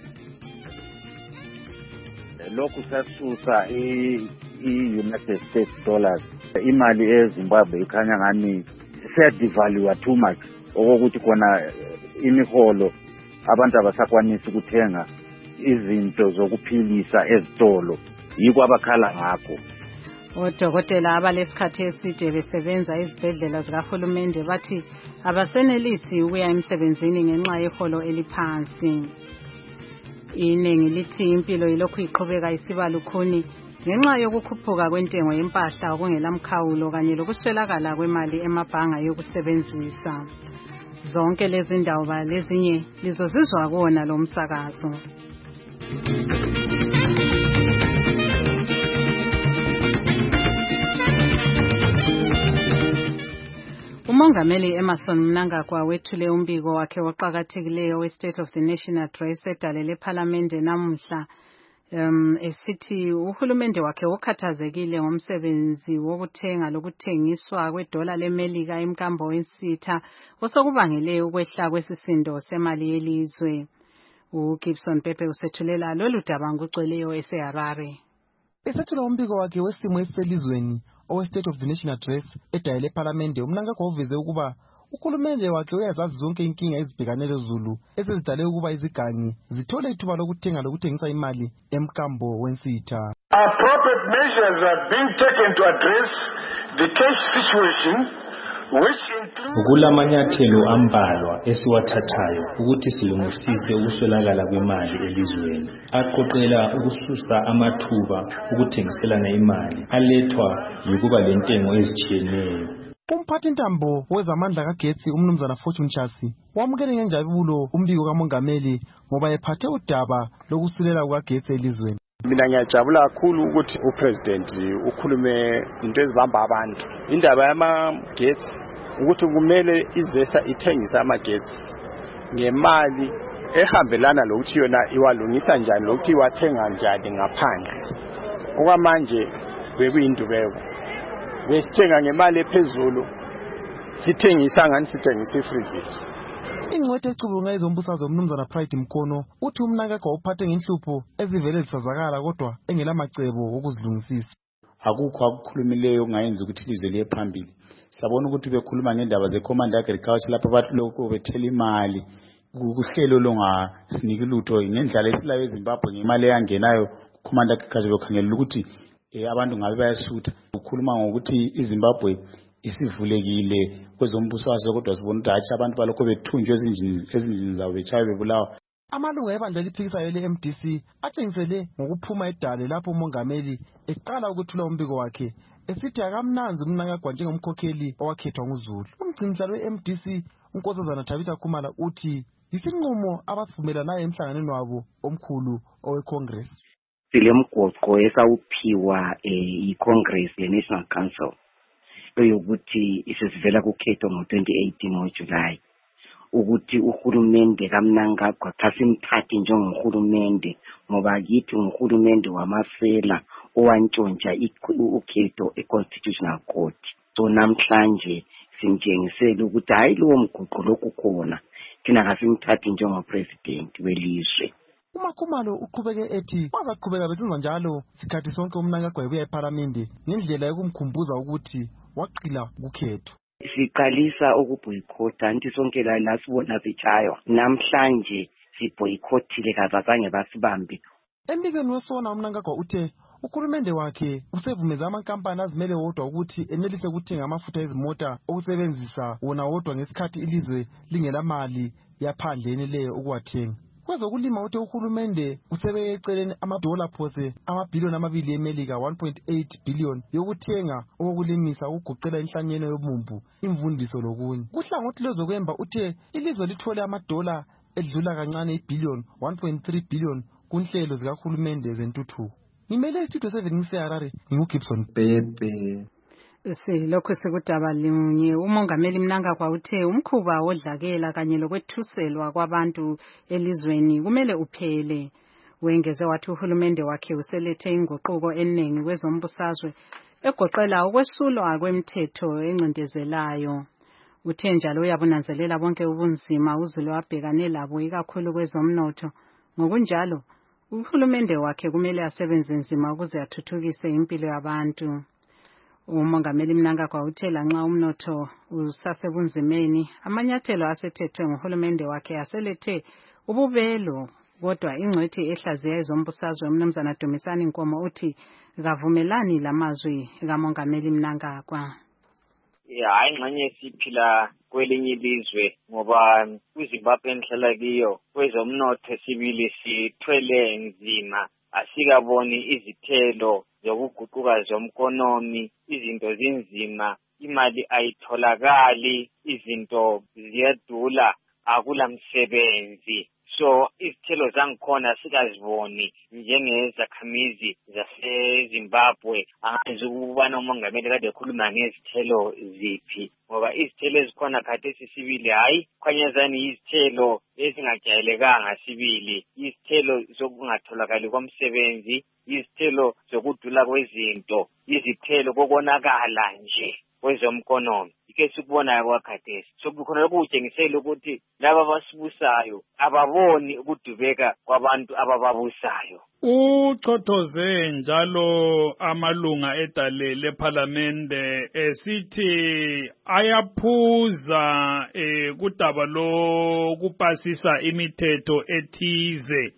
Lokhu sasusa i-United States dollars, imali eZimbabwe ikhanya ngani seyadevalue too much, okokuthi khona imiholo abantu abasakwanisa ukuthenga izinto zokuphilisa ezitolo, yiko abakhala ngakho. Odokotela abalesikhathi eside besebenza izibhedlela zikahulumende bathi abasenelisi ukuya emsebenzini ngenxa yeholo eliphansi. Iningi lithi impilo yilokhu iqhubeka isiba lukhuni ngenxa yokukhuphuka kwentengo yempahla okungelamkhawulo kanye lokuswelakala kwemali emabhanga yokusebenzisa. Zonke lezi ndaba lezinye lizozizwa kuona lo msakazo. Umongameli Emmerson Mnangagwa wethule umbiko wakhe oqhakathekileyo we-State of the Nation Address edalele ePhalamende namuhla esithi uhulumende wakhe ukhathazekile ngomsebenzi wokuthenga lokuthengiswa kwedola leMelika emkambo wensitha osokubangele ukwehla kwesisindo semali yelizwe. uGibson Pepe usethulela lolu daba ngugcweleyo eseHarare. Esethula umbiko wakhe wesimo eselizweni owe-State of the Nation Address edayele ePhalamende, uMnangagwa uveze ukuba uhulumende wakhe uyazazi zonke inkinga ezibhekanele Zulu esezidale ukuba izigangi zithole ithuba lokuthenga lokuthengisa imali emkambo wensitha. Appropriate measures are being taken to address the cash situation, which includes kulamanyathelo ambalwa esiwathathayo ukuthi silungisise ukuswelakala kwemali elizweni, aqoqela ukususa amathuba ukuthengiselana imali alethwa yikuba lentengo ezitshiyeneyo. Umphathintambo wezamandla kagetsi umnumzana Fortune Chasi wamukele ngenjabulo umbiko kamongameli ngoba ephathe udaba lokusilela kukagetsi elizweni. Mina ngiyajabula kakhulu ukuthi upresident ukhulume into ezibamba abantu. Indaba yamagetsi ukuthi kumele izesa ithengisa amagetsi ngemali ehambelana lokuthi yona iwalungisa njani lokuthi iwathenga njani ngaphandle. Okwamanje bekuyindubeko. Besithenga ngemali ephezulu sithengisa ngani sithengisa ifreezer. Ingcwethe ecubunga izombusazwe umnumzana Pride Mkono uthi uMnangagwa uphathe ngenhlupho ezivele zisazakala kodwa engelamacebo okuzilungisisa. Akukho akukhulumileyo kungayenza ukuthi ilizwe liye phambili. Siyabona ukuthi bekhuluma ngendaba ze-Command Agriculture lapha abantu lokho bethela imali kuhlelo longasiniki lutho ngendlela esilayo eZimbabwe ngemali eyangenayo ku-Command Agriculture bekhangela ukuthi abantu ngabe bayasutha. Ukhuluma ngokuthi iZimbabwe isivulekile kwezombuso waso kodwa sibona ukuthi hatshi abantu balokho bethunjwe ezindlini zabo bechaye bebulawa. Amalungu ebandla eliphikisayo le-MDC atshengisele ngokuphuma edale lapho umongameli eqala ukuthula umbiko wakhe esithi akamnanzi uMnangagwa njengomkhokheli owakhethwa nguZulu. Umgcinisihlalo we-MDC uNkosazana Thabitha Khumalo uthi isinqumo abavumelanayo emhlanganweni wabo omkhulu oweCongress. Silemgoqo esawuphiwa iCongress ye-National Council eyokuthi isesivela kukhetho ngo-2018 ngoJulayi ukuthi uhulumende kaMnangagwa kasimthathe njengohulumende ngoba kithi nguhulumende wamasela owantshontsha ukhetho eConstitutional Court. So namhlanje simtshengisela ukuthi hayi lowo mguqo lokhu khona thina kasimthathe njengopresident welizwe. uMakhumalo uqhubeke ethi bazaqhubeka besenza njalo sikhathi sonke uMnangagwa ebuya ePhalamende ngendlela yokumkhumbuza ukuthi waqila kukhetho. siqalisa ukuboycott anti sonke la sibona sitshaywa namhlanje siboycottile kazange basibambe. Embikweni wesona uMnangagwa uthe uhulumende wakhe usevumeza amankampani azimele wodwa ukuthi enelise ukuthenga amafutha ezimota okusebenzisa wona wodwa ngesikhathi ilizwe lingelamali yaphandleni leyo ukuwathenga. Kwezokulima uthe uhulumende usebeke eceleni amadola phose amabhiliyoni 2 eMelika 1.8 billion yokuthenga okulimisa ukuguqela inhlanyelo yobumbu, imvundiso lokunye. Kuhlangothi lezokwemba uthe ilizwe lithole amadola edlula kancane ibhiliyoni 1.3 billion kunhlelo zikahulumende zentuthuko. Ngimele Studio 7 ngiseHarare nginguGibson Bebe. Lokho sekudaba linye umongameli Mnangagwa uthe umkhuba wodlakela kanye lokwethuselwa kwabantu elizweni kumele uphele. Wengeze wathi uhulumende wakhe uselethe inguquko eningi kwezombusazwe egoqela ukwesulwa kwemithetho encindezelayo. Uthe njalo uyabunanzelela bonke ubunzima uzulu wabhekane labo ikakhulu kwezomnotho. Ngokunjalo uhulumende wakhe kumele asebenze nzima ukuze athuthukise impilo yabantu. Umongameli Mnangagwa uthe lanxa umnotho usasebunzimeni amanyathelo asethethwe ngohulumende wakhe aselethe ububelo, kodwa ingcwethi ehlaziya ezombusazwe uMnumzana Dumisani Nkomo uthi kavumelani lamazwi kamongameli Mnangagwa. Hayi ngxenye siphila kwelinye ilizwe ngoba kwiZimbabwe enhlala kiyo kwezomnotho sibili sithwele nzima, asikaboni izithelo zokuguquka zomkonomi, izinto zinzima, imali ayitholakali, izinto ziyadula, akula msebenzi. So izithelo zangikhona sikaziboni njengezakhamizi zaseZimbabwe. Angazi ukubana umongameli kade ekhuluma ngezithelo ziphi, ngoba izithelo ezikhona khathesi sibili hayi khanyazani izithelo ezingajayelekanga sibili, izithelo zokungatholakali komsebenzi, izithelo zokudula kwezinto, izithelo kokonakala nje kwezomkonomi. Ike sikubonayo kwakhathesi sokukhona lokutshengisela ukuthi laba abasibusayo ababoni ukudubeka kwabantu abababusayo. Uchothoze njalo amalunga edale leParlamente esithi ayaphuza kudaba lokupasisa imithetho ethize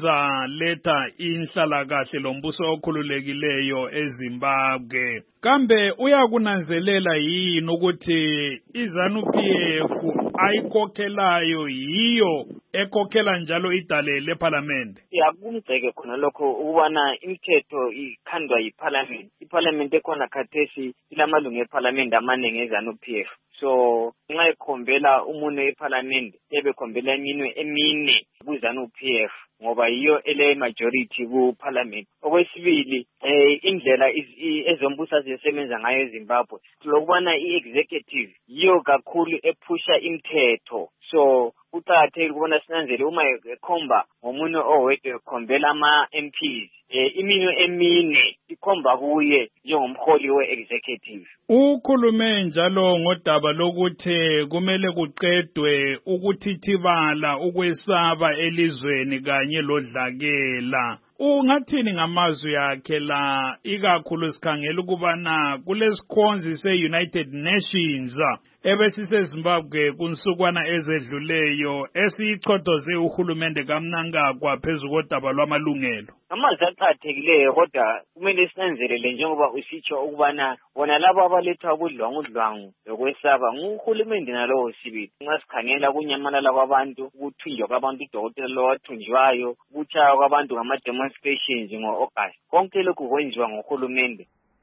ezaletha inhlalakahle lombuso okhululekileyo eZimbabwe. Kambe uyakunanzelela yini ukuthi iZANU-PF ayikhokhelayo yiyo ekhokhela njalo idale leParlamente? Kumgceke khona lokho ukubana imithetho ikhandwa yiParlament. iParlament ekhona khathesi ilamalungu eParlament amaningi eZANU-PF. So nxa ikhombela umunwe eParlament ebekhombela eminwe emine kuZANU-PF ngoba yiyo ele majority kuParlament. Okwesibili indlela ezombusazwe zisebenza ngayo eZimbabwe lokubana iexecutive yiyo kakhulu ephusha imithetho. So kuqakathekile ukubona sinanzele uma ekhomba ngomunwe owedwa ekhombela ama-MPs iminwe emine ikhomba kuye njengomholi we-executive. Ukhulume njalo ngodaba lokuthi kumele kuqedwe ukuthithibala ukwesaba elizweni kanye lodlakela. Ungathini ngamazwi akhe la ikakhulu sikhangela ukubana kulesikhonzi se-United Nations ebesiseZimbabwe kunsukwana ezedluleyo esiyichothoze uhulumende kaMnangagwa phezu kodaba lwamalungelo? Amazwi aqakathekileyo kodwa kumele sinanzelele njengoba usitsho ukubana bona labo abaletha ubudlwangudlwangu lokwesaba nguhulumende nalowo sibili. Nxa sikhangela kunyamalala kwabantu, ukuthunjwa kwabantu, udokotela lo wathunjwayo, ukutshaywa kwabantu ngama-demonstrations ngo-August, konke lokhu kwenziwa nguhulumende.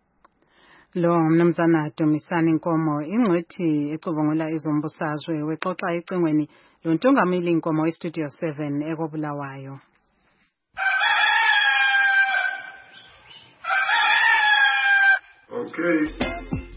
Lo Mnumzana Dumisani Nkomo ingcwethi ecubungula izombusazwe wexoxa ecingweni lontungameli Nkomo weStudio 7 ekobulawayo. Okay.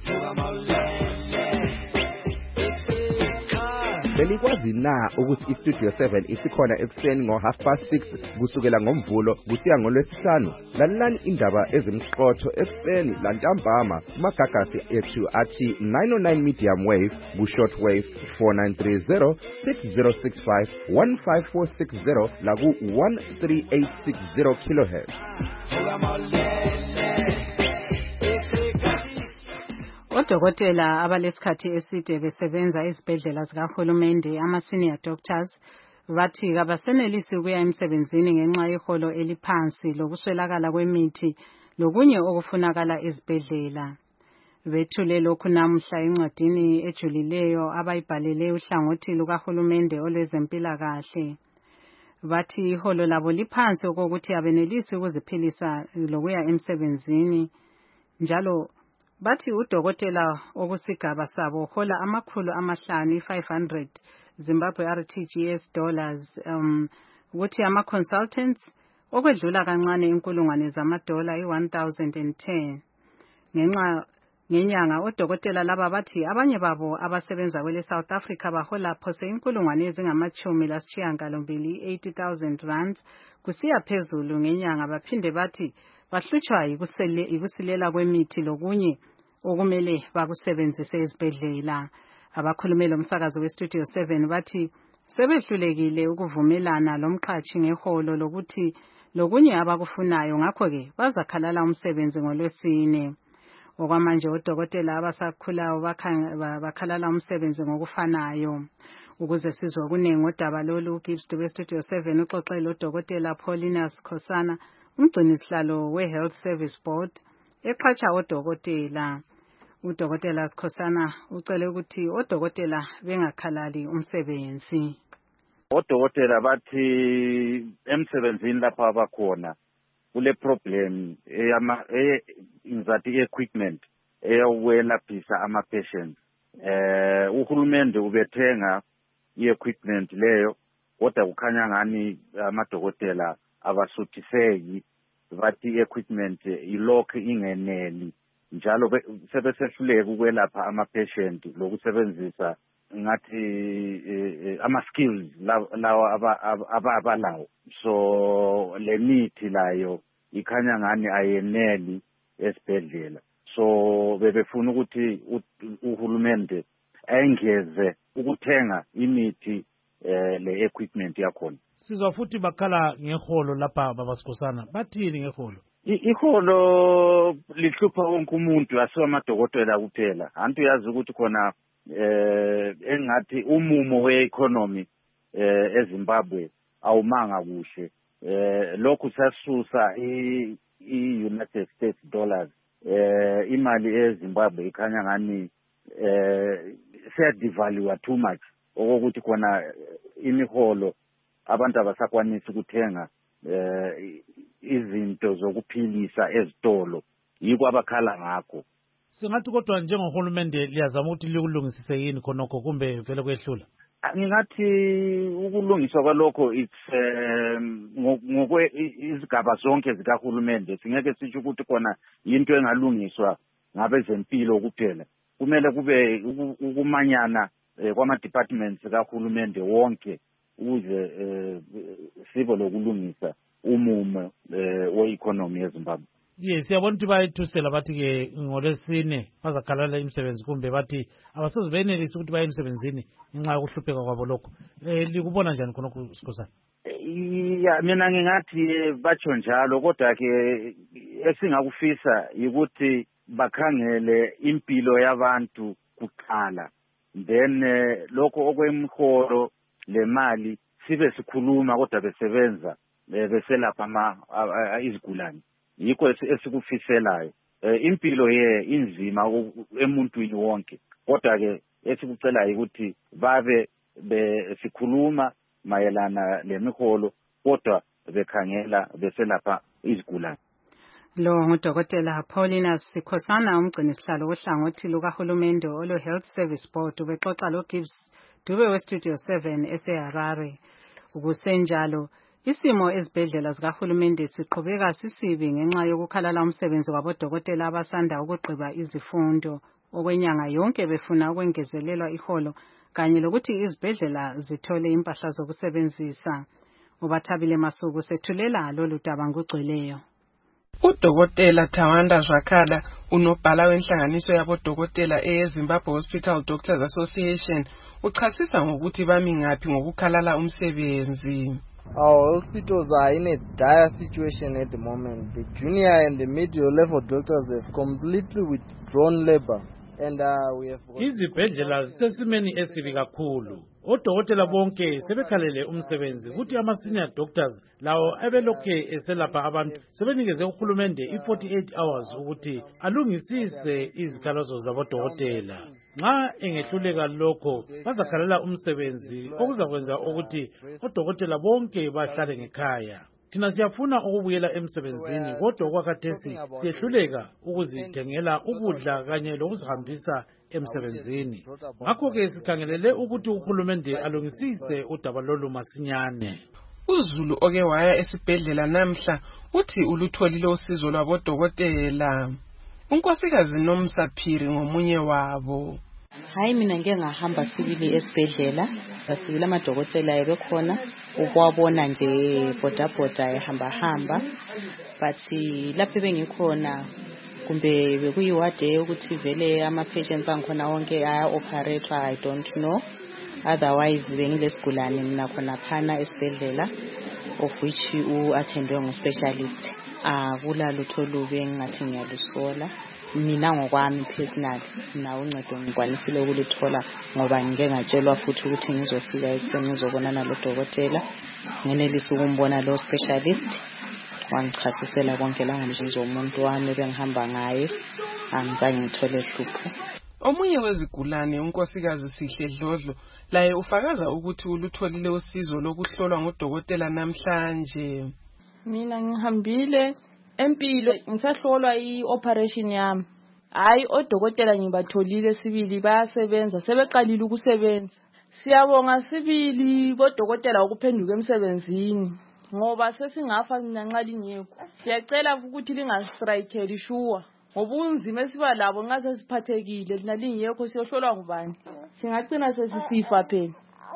Belikwazi na ukuthi iStudio 7 isikhona ekuseni ngo6:30 kusukela ngoMvulo kusiya ngoLwesihlanu? Lalelani indaba ezimxotho ekuseni lantambama kumagagasi ethu athi 909 medium wave ku-short wave 4930 6065 15460 laku 13860 kilohertz. Odokotela abalesikhathi eside besebenza ezibhedlela zikahulumende ama-senior doctors bathi kabasenelisi ukuya emsebenzini ngenxa yeholo eliphansi lokuswelakala kwemithi lokunye okufunakala ezibhedlela. Bethule lokhu namuhla encwadini ejulileyo abayibhalele uhlangothi lukahulumende olwezempilakahle. Bathi iholo labo liphansi okokuthi abenelisi ukuziphilisa lokuya emsebenzini. Njalo bathi udokotela okusigaba sabo hola $500 Zimbabwe RTGS dollars ukuthi ama-consultants okwedlula kancane inkulungwane zamadola $1,010. Ngenyanga odokotela laba bathi abanye babo abasebenza kwele South Africa bahola phose inkulungwane ezingama-80,000 80,000 kusiya phezulu ngenyanga. Baphinde bathi bahlutshwa yikusilela kwemithi lokunye okumele bakusebenzise ezibhedlela. Abakhulumela umsakazo weStudio 7 bathi sebehlulekile ukuvumelana lomqhatshi ngeholo lokuthi lokunye abakufunayo, ngakho-ke bazakhalala umsebenzi ngoLwesine. Okwamanje odokotela abasakhulayo bakhalala umsebenzi ngokufanayo. Ukuze sizwe okuningi ngodaba lolu, uGibbs weStudio 7 uxoxele udokotela Paulinus Khosana, umgcinisihlalo we-Health Service Board, eqhatsha odokotela. Udokotela Khosana ucele ukuthi odokotela bengakhalali umsebenzi. Odokotela bathi emsebenzini lapha abakhona kule problem inzathi equipment eyokwelaphisa ama-patients. Uhulumende ubethenga i-equipment leyo, kodwa kukhanya ngani amadokotela abasuthiseki, bathi i-equipment ilokhu ingeneli, njalo sebesehluleka ukwelapha ama-patient lokusebenzisa ngathi ama-skills lawa abalawo. So le mithi layo ikhanya ngani ayeneli esibhedlela. So bebefuna ukuthi uhulumende engeze ukuthenga imithi le equipment yakhona. Sizwa futhi bakhala ngeholo lapha babasikhosana. Bathini ngeholo? Iholo lihlupha wonke umuntu, asiwa amadokotela kuphela. Antu yazi ukuthi khona engathi umumo we-economy eZimbabwe awumanga kuhle. Lokhu sasusa i-United States dollars. Imali eZimbabwe ikhanya ngani seyadivalue too much, okokuthi khona imiholo abantu abasakwanisi ukuthenga izinto zokuphilisa ezitolo, yiko abakhala ngakho. Singathi kodwa njengohulumende liyazama ukuthi likulungisise yini khonokho kumbe vele kwehlula? Ngingathi ukulungiswa kwalokho izigaba zonke zikahulumende. Singeke sitsho ukuthi khona into engalungiswa ngabezempilo kuphela. Kumele kube ukumanyana kwama-departments kahulumende wonke ukuze sibe lokulungisa umumo we-economy yeZimbabwe. Yes, siyabona ukuthi bayithusela bathi-ke ngoLwesine bazakhalala imisebenzi, kumbe bathi abasoze benelisi ukuthi baye emsebenzini ngenxa yokuhlupheka kwabo lokho. Likubona njani khonokho Sikhosana? Ya, mina ngingathi batsho njalo, kodwa-ke esingakufisa yikuthi bakhangele impilo yabantu kuqala, then lokho okwemiholo le mali sibe sikhuluma kodwa besebenza beselapha izigulane. Yikho esikufiselayo. Impilo inzima emuntwini wonke, kodwa-ke esikucelayo ukuthi babe sikhuluma mayelana lemiholo kodwa bekhangela beselapha izigulane. Lo ngudokotela Paulinus Khosana, umgcinisihlalo wohlangothi lukahulumende olo-Health Service Board, ubexoxa loGibbs Dube weStudio 7 eseHarare. Ukusenjalo isimo ezibhedlela zikahulumende siqhubeka sisibi ngenxa yokukhalala umsebenzi wabodokotela abasanda ukugqiba izifundo okwenyanga yonke befuna ukwengezelelwa iholo kanye lokuthi izibhedlela zithole impahla zokusebenzisa. Ubathabile Masuku sethulela lolu daba ngugcweleyo. Udokotela Tawanda Zwakala, unobhala wenhlanganiso yabodokotela eZimbabwe Hospital Doctors Association, uchasisa ngokuthi bami ngaphi ngokukhalala umsebenzi. Our hospitals are in a dire situation at the moment. The junior and the middle level doctors have completely withdrawn labor. and we have izibhedlela zisesimeni esibi kakhulu. Odokotela bonke sebekhalele umsebenzi ukuthi ama-senior doctors lawo ebelokhe eselapha abantu sebenikeze uhulumende i-48 hours ukuthi alungisise izikhalazo zabodokotela. Nxa engehluleka lokho bazakhalela umsebenzi okuzakwenza ukuthi odokotela bonke bahlale ngekhaya. Thina siyafuna ukubuyela emsebenzini kodwa okwakhathesi siyehluleka ukuzithengela ukudla kanye lokuzihambisa emsebenzini. Ngakho-ke sikhangelele ukuthi uhulumende alungisise udaba lolu masinyane. uZulu oke waya esibhedlela namhla uthi ulutholile usizo lwabodokotela. Unkosikazi Nomsaphiri ngomunye wabo. Hayi mina ngeke ngahamba sibili esibhedlela, basibili amadokotela ebekhona ukwabona nje boda ehamba but lapho bengikhona kumbe bekuyiwade ukuthi vele ama patients angikhona wonke aya operate I don't know, otherwise bengilesigulane mina khona phana esibhedlela of which attendwe ngu specialist. Akula lutho lubi engathi ngiyalusola mina ngokwami personal na uncedo ngikwanisile ukulithola ngoba ngike ngatshelwa futhi ukuthi ngizofika ekseni ngizobonana lo dokotela ngenelisa ukumbona lo specialist wangichasisela konke la ngamjizo umuntu wami bengihamba ngaye angizange ngithole hlupho. Omunye wezigulane unkosikazi Sihle Dlodlo laye ufakaza ukuthi ulutholile usizo lokuhlolwa ngudokotela namhlanje. Mina ngihambile empilo ngisahlolwa i-operation yami. Hayi odokotela ngibatholile sibili bayasebenza sebeqalile ukusebenza. Siyabonga sibili bodokotela ukuphenduka emsebenzini ngoba sesingafa nxa lingekho. Siyacela ukuthi lingastrike sure ngoba unzima esiba labo nxa sesiphathekile lina lingekho siyohlolwa ngubani. Singagcina sesisifa phela.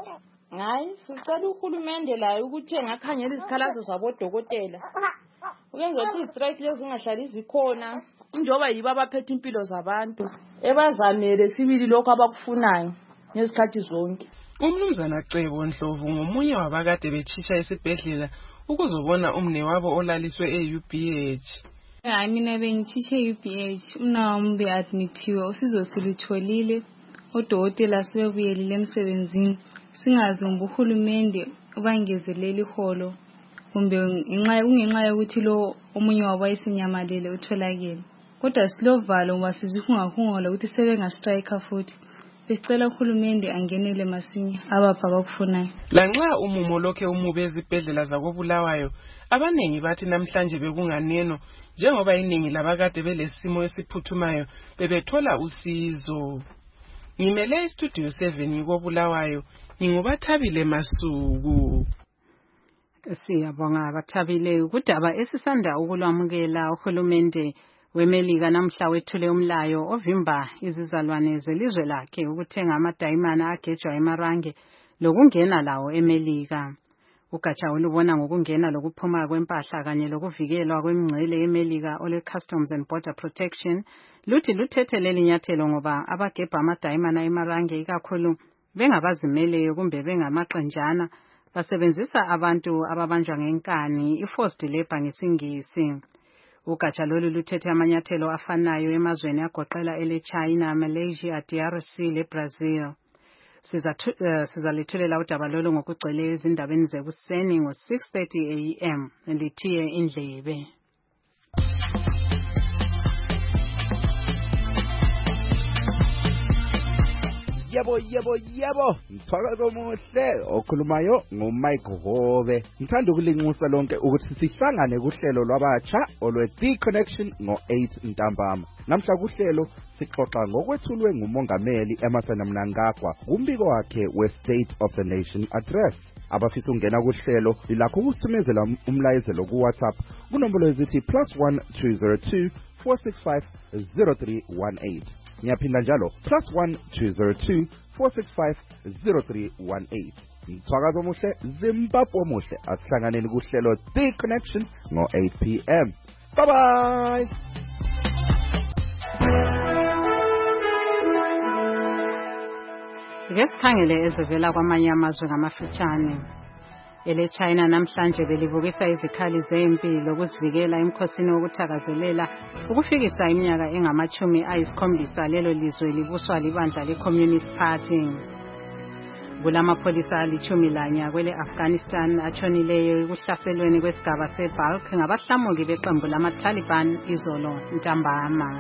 Hayi sicela uhulumende laye ukuthi engakhangela izikhalazo zabodokotela. Ukenza ukuthi strike lezi zingahlali zikhona njengoba yibo abaphethe impilo zabantu ebazamele sibili lokho abakufunayo ngezikhathi zonke. Umnumzana Cebo Ndlovu ngomunye wabakade bethisha esibhedlela ukuzobona umnewabo olaliswe e-UBH. Hayi mina bengithisha e-UBH umnawami be-admithiwe usizo silutholile odokotela sebebuyelile emsebenzini singazi uhulumende ubangezelele iholo kumbe kungenxa yokuthi lo omunye wabo wayesinyamalele utholakele kodwa silovalo ngoba sizihungahungola ukuthi sebengastrike futhi besicela uhulumende angenele masinya abapha abakufunayo. Lanxa umumo lokhe umube ezibhedlela zakoBulawayo abanengi bathi namhlanje bekunganeno njengoba iningi labakade belesimo esiphuthumayo bebethola usizo. Ngimele istudio 7 ngikoBulawayo nginguBathabile Masuku. Siyabonga Bathabile kudaba esisanda ukulwamukela uhulumende weMelika namhla wethule umlayo ovimba izizalwane zelizwe lakhe ukuthenga amadayimana agejwa eMarange lokungena lawo eMelika. Ugatsha olubona ngokungena lokuphuma kwempahla kanye lokuvikelwa kwemingcele eMelika ole Customs and Border Protection luthi luthethe leli nyathelo ngoba abagebha amadayimana eMarange ikakhulu bengabazimeleyo kumbe bengamaqenjana basebenzisa abantu ababanjwa ngenkani i-forced labor ngesingisi. Ugatsha lolu luthethe amanyathelo afanayo emazweni agoqela ele-China, Malaysia, DRC le-Brazil. Sizalithulela udaba lolu ngokugcwele ezindabeni zekuseni ngo-6:30 AM lithiye indlebe. Yebo, mthwakazo omuhle okhulumayo nguMike Hove. Ngithanda ukulinxusa lonke ukuthi sihlangane kuhlelo lwabatsha olwe-The Connection ngo-8 ntambama. Namhla kuhlelo sixoxa ngokwethulwe ngumongameli Emmerson Mnangagwa kumbiko wakhe we-State of the Nation Address. Abafisa ungena kuhlelo lilakho ukusithumezela umlayezelo ku-WhatsApp kunombolo ezithi +1 202 465 0318. Ngiyaphinda njalo +1 202 465 0318. Mthwakazo omuhle Zimbabwe omuhle asihlanganeni kuhlelo The Connection ngo-8 PM. Bye bye. Ngesikhangele ezivela kwamanye amazwe ngamafutshane. ele-China namhlanje belivukisa izikhali zempilo ukuzivikela emkhosini wokuthakazelela ukufikisa iminyaka engama-70 lelo lizwe libuswa libandla le-Communist Party. Kulamapholisa ali-11 kwele-Afghanistan atshonileyo ekuhlaselweni kwesigaba se-Balkh ngabahlamuki beqembu lama-Taliban izolo ntambama.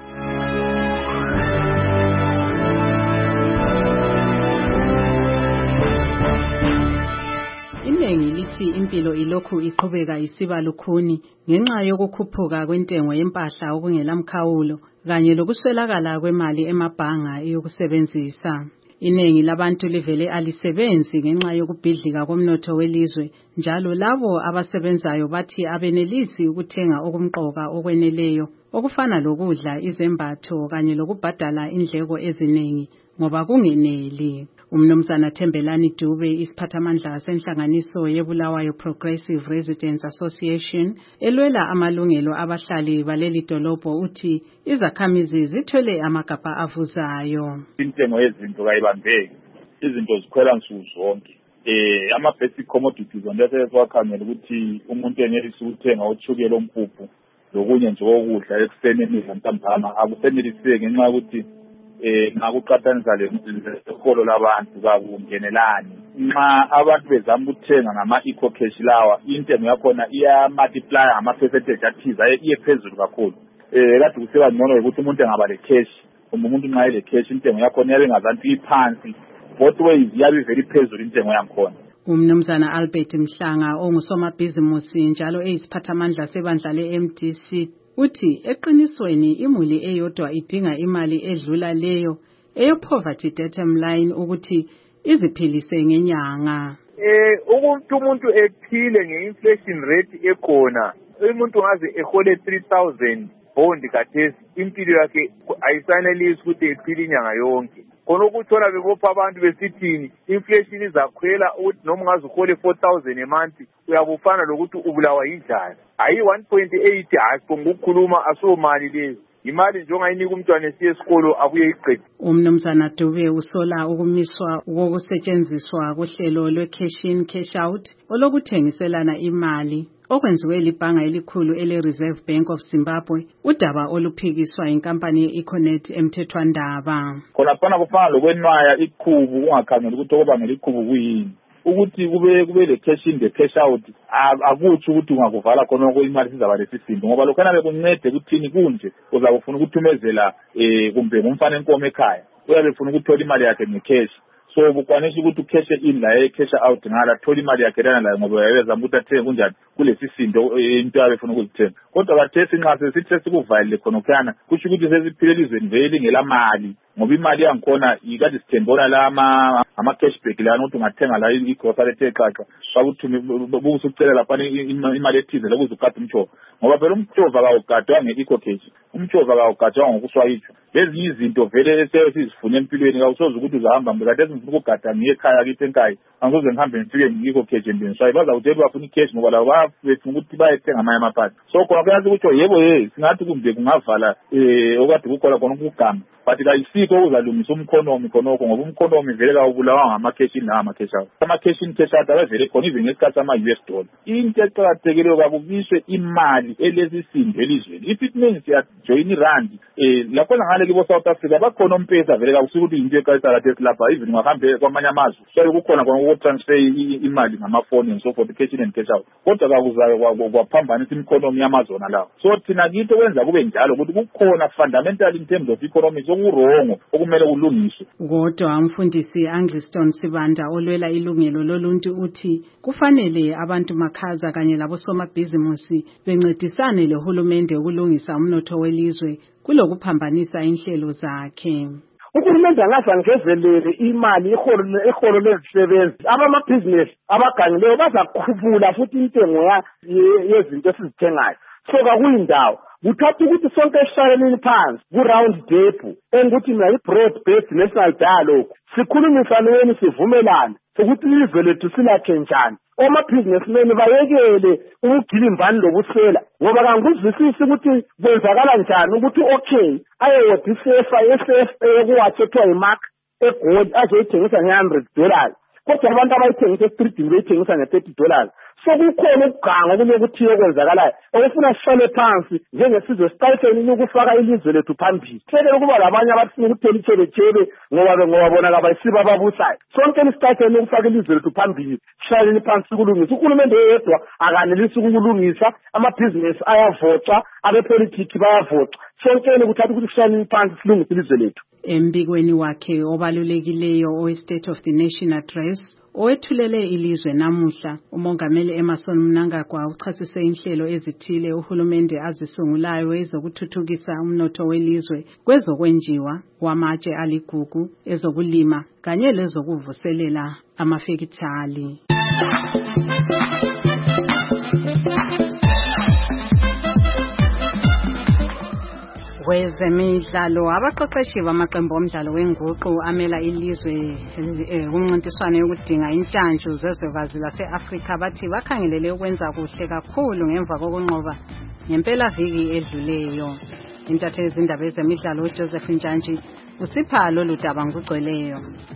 Iningi lithi impilo ilokhu iqhubeka isiba lukhuni ngenxa yokukhuphuka kwentengo yempahla okungelamkhawulo kanye lokuswelakala kwemali emabhanga yokusebenzisa. Iningi labantu livele alisebenzi ngenxa yokubhidlika komnotho welizwe, njalo labo abasebenzayo bathi abenelisi ukuthenga okumqoka okweneleyo okufana lokudla, izembatho kanye lokubhadala indleko eziningi ngoba kungeneli. Umnumzana Thembelani Dube, isiphathamandla senhlanganiso yeBulawayo Progressive Residents Association elwela amalungelo abahlali baleli dolobho, uthi izakhamizi zithwele amagabha avuzayo. Intengo yezinto kayibambeki, izinto zikhwela nsuku zonke. Ama-basic commodities ondese siwakhangela ukuthi umuntu enelisi ukuthenga ushukela ompuphu lokunye nje okudla ekuseni ntambama akuseneliseki ngenxa yokuthi ngakuqhathanisa leholo labantu kakungenelani. Nxa abantu bezama ukuthenga ngama-eco cash lawa, intengo yakhona iya-multiply ngama-percentage athiza iye phezulu kakhulu. Kade kuseba ngcono ukuthi umuntu engaba le-cash, umuntu nxa ele-cash intengo yakhona iyabe ingazanti iphansi, both ways iyabe iveli phezulu intengo yakhona. Umnumzana Albert Mhlanga ongusomabhizimusi njalo eyisiphathamandla sebandla le-MDC uthi eqinisweni imuli eyodwa idinga imali edlula leyo eyo-poverty datum line ukuthi iziphilise ngenyanga. Ukuthi umuntu ephile nge-inflation rate ekhona, umuntu ngaze ehole 3,000 bond kathesi, impilo yakhe ayisanelisi ukuthi ephile inyanga yonke. Khona ukuthola bebopha abantu besithini inflation izakhwela ukuthi noma ungaze uhole 4,000 a month uyabufana lokuthi ubulawa yindlala. Hayi 1.8 hayi ngokukhuluma asomali lezi. Imali nje ongayinika umntwana esiye esikolo abuye iqede. Umnumzana Dube usola ukumiswa kokusetshenziswa kohlelo lwe-cash in cash out olokuthengiselana imali okwenziwe libhanga elikhulu ele-Reserve Bank of Zimbabwe, udaba oluphikiswa inkampani ye-Econet emthethwandaba. Khona phana kufana lokwenwaya ikhubu ungakhangela ukuthi okubangela ikhubu kuyini. Ukuthi kube le-cash in the cash out akutsho ukuthi ungakuvala khona imali sizaba lesisindo ngoba lokhana bekuncede ukuthini kunje uzabe ufuna ukuthumezela kumbe ngumfana enkomo ekhaya uyabe ufuna ukuthola imali yakhe ngecash. So bukwanisa ukuthi ukheshe in la cash out ngala thola imali yakhe lana la ngoba uyaweza ukuthi athenge kunjani kulesisindo into yabe ufuna ukuzithenga. Kodwa kathesi nxa sesithi sikuvalile khona ukhana kusho ukuthi sesiphile elizweni vele ngelamali ngoba imali yangikhona ikade sithembona la ama-cashback lana ukuthi ungathenga la igrocery etexaxa bakuthumi bukusucela lapha imali ethize lokuze ugade umtshova ngoba phela umtshova kawugadwa nge-eco cash, umtshova kawugadwa ngokuswayitsho. Lezinye izinto vele esizifuna empilweni kawusoze ukuthi uzahamba mbe kade ngifuna ukugada ngiye ekhaya kithi enkayi angizoze ngihambe ngifike ngi-eco cash ndenswayi bazawutshela bafuna i-cash ngoba labo bafuna ukuthi bayethenga amanye amaphathi. So khona kuyazi ukuthi yebo singathi kumbe kungavala okade kukhona khona ukugama but kayisikho okuzalungisa umkhonomi khonokho ngoba umkhonomi vele kawubulawa ngama-cash in nama-cash out. Ama-cash in cash out avele khona even ngesikhathi sama-US dollar. Into eqakathekileyo kakubiswe imali elesisindo elizweni. If it means siyajoyina irand lakhona ngale kibo South Africa bakhona ompesa vele kakusuka ukuthi into eqalisa kathesi lapha even ungahambe kwamanye amazwe so kukhona khona ukutransfer imali ngamafoni and so forth, cash in and cash out. Kodwa kakuzayo kwaphambanisa imkhonomi yamazona lawo. So thina kithi kwenza kube njalo ukuthi kukhona fundamental in terms of economics okurongo okumele kulungiswe. Kodwa umfundisi Angliston Sibanda olwela ilungelo loluntu uthi kufanele abantu makhaza kanye labosomabhizimusi bencedisane lehulumende ukulungisa umnotho welizwe kulokuphambanisa inhlelo zakhe. Uhulumende angasangezelele imali iholo lezisebenzi abamabhizinesi abagangileyo bazakhuphula futhi intengo yezinto esizithengayo. So kakuyindawo uthatha ukuthi sonke esishayeleni phansi ku-round table engukuthi mina i-broad based national dialogue sikhulumisaneni sivumelane sokuthi ilizwe lethu silakhe njani. Omabhizinesimeni bayekele ubugilimbani lobusela ngoba kangikuzwisisi ukuthi kwenzakala njani ukuthi okay ayewodisa eSFA kuwathi ethiwa yimark eGold azoyithengisa $100 kodwa abantu abayithengisa estreetini beyithengisa nge$30. Sokukhona ukuganga kulokuthile okwenzakalayo okufuna sihlale phansi njengesizwe siqaliseni ukufaka ilizwe lethu phambili. Sele kuba labanye abathi sifuna ukuthela itshebetshebe ngoba bona kabayisiba ababusayo. Sonke isiqaliseni ukufaka ilizwe lethu phambili, sihlaleni phansi kulungisa. Uhulumende yedwa akanelisi ukulungisa, amabhizinesi ayavota, abepolitiki bayavota. Sonke ukuthatha ukuthi sihlaleni phansi silungise ilizwe lethu. Embikweni wakhe obalulekileyo owe-State of the Nation Address owethulele ilizwe namuhla, uMongameli Emmerson Mnangagwa uchasise inhlelo ezithile uhulumende azisungulayo ezokuthuthukisa umnotho welizwe kwezokwenjiwa, kwamatshe aligugu, ezokulima kanye lezokuvuselela amafekithali. Kwezemidlalo, abaqeqeshi bamaqembu omdlalo wenguqu amela ilizwe kumncintiswano yokudinga inhlanju zezwekazi lase-Afrika bathi bakhangelele ukwenza kuhle kakhulu ngemva kokunqoba ngempelaviki edluleyo. Intatheli zindaba ezemidlalo uJoseph Njantshi usipha lolu daba ngokugcweleyo.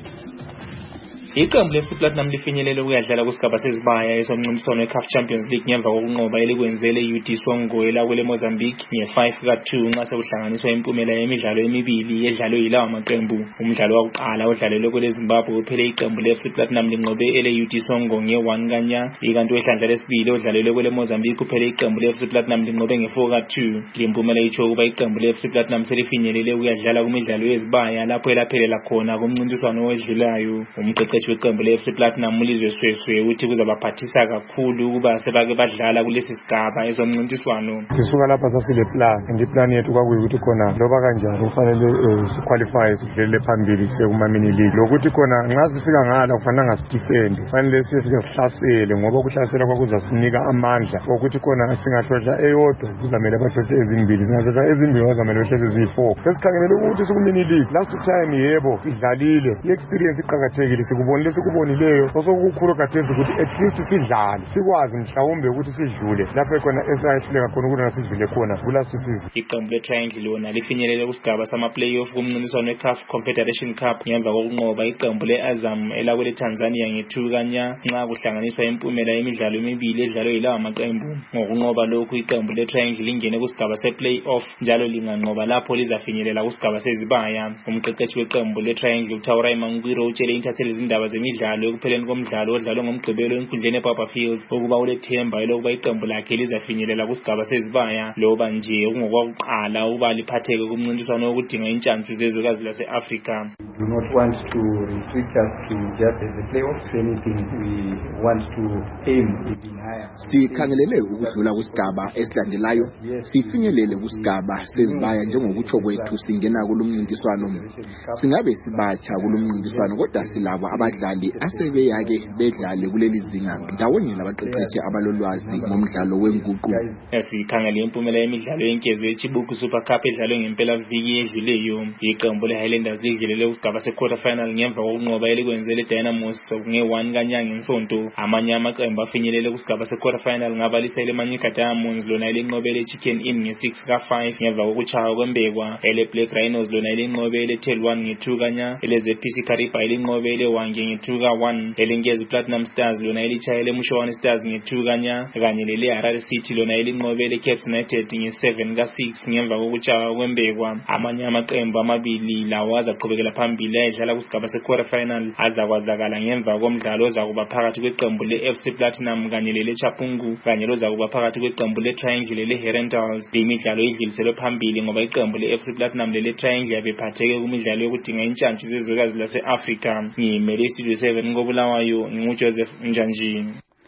Iqembu le-FC Platinum lifinyelele ukuyadlala kusigaba sezibaya esomncintiswano we-CAF Champions League ngemva kokunqoba elikwenzele UD Songo elawele Mozambique nge-5-2 nxa sekuhlanganiswa impumela yemidlalo emibili yedlalwe yilawa maqembu. Umdlalo wakuqala odlalelwe kwele Zimbabwe uphele iqembu le-FC Platinum linqobe ele-UD Songo nge-1-0, ikanti wehlandla lesibili odlalelwe kwele Mozambique uphele iqembu le-FC Platinum linqobe nge-4-2. Limpumela itsho ukuba iqembu le-FC Platinum selifinyelele ukuyadlala kumidlalo yezibaya lapho elaphelela khona kumncintiswano owedlulayo. Umqeqeshi weqembu le-FC Platinum uLizwe Sweswe uthi kuzabaphathisa kakhulu ukuba sebake badlala kulesi sigaba esomncintiswano. Sisuka lapha sasile plan, and iplan yethu kwakuyikuthi khona loba kanjani kufanele siqualify sidlulele phambili siye kuma-mini league. Lokuthi khona nxa sifika ngala kufanele ngasifendi, kufanele sifike sihlasele ngoba ukuhlasela kwakuzasinika amandla okuthi khona singahlosha eyodwa kuzamele bahloshe ezimbili, singahlosha ezimbili kuzamele bahloshe eziyi-4. Sesikhangelele ukuthi siku-mini league last time yebo sidlalile, i-experience iqakathekile, sikubonileyo osokukhulu kathesi ukuthi at least sidlale sikwazi mhlawumbe ukuthi sidlule lapho khona esayehluleka khona ukuthi nasidlule khona kulasi season. Iqembu le-Triangle lona lifinyelele kusigaba sama-playoff kumncintiswano we-CAF Confederation Cup ngemva kokunqoba iqembu le-Azam elakwele Tanzania nge-2-0 nxa kuhlanganiswa impumela yemidlalo emibili edlalwe yilawa maqembu. Ngokunqoba lokhu iqembu le-Triangle lingene kusigaba se-playoff njalo linganqoba lapho lizafinyelela kusigaba sezibaya. Umqeqeshi weqembu le-Triangle uThawurai Mangwiro utshele intatheli zindaba zemidlalo ekupheleni komdlalo odlalwe ngomgqibelo enkundleni eBaba Fields ukuba ulethemba elokuba iqembu lakhe lizafinyelela kusigaba sezibaya loba nje kungokwakuqala ukuba liphatheke kumncintiswano wokudinga intshantshu zezwekazi lase-Afrika. Do not want to restrict us to just the playoffs. Anything we want to aim even higher. Sikhangelele ukudlula kusigaba esilandelayo, sifinyelele kusigaba sezibaya njengokutsho kwethu singena kulumncintiswano. Singabe sibatsha kulumncintiswano kodwa silabo abadlali asebeyake bedlale kuleli zinga ndawonye labaqeqeshi abalolwazi ngomdlalo wenguqu. Sikhangele impumela yemidlalo yenkezo yeChibuku Super Cup edlalwe ngempelaviki edluleyo. Iqembu le-Highlanders lidlulele kusigaba se-quarter final ngemva kokunqoba elikwenzele Dynamos nge-1 ngesonto. Amanye amaqembu afinyelele kusigaba se-quarter final ngabalisa iManyika Diamonds lona elinqobele Chicken Inn nge-6-5 ngemva kokuchaya kwembekwa. Ele-Black Rhinos lona elinqobe ele-Tel1 nge-2 ele-ZPC Kariba elinqobe ele-Wange nge-2-1 elengezi Platinum Stars lona elichayele Mushowane Stars nge-2 kanye lele-Harare City lona elinqobe ele-Caps United nge-7-6 ngemva kokuchaya kwembekwa. Amanye amaqembu amabili lawo azaqhubekela phambili ayedlala kusigaba se-quarter final azakwazakala ngemva komdlalo ozakuba phakathi kweqembu le-FC Platinum kanye lele-Chapungu kanye lozakuba phakathi kweqembu le-Triangle lele-Herentals. Imidlalo idluliselwe phambili ngoba iqembu le-FC Platinum lele-Triangle abephatheke kumidlalo yokudinga intshantshu zezwekazi lase-Afrika. Ngimele iStudio 7 koBulawayo nginguJoseph Njantshi.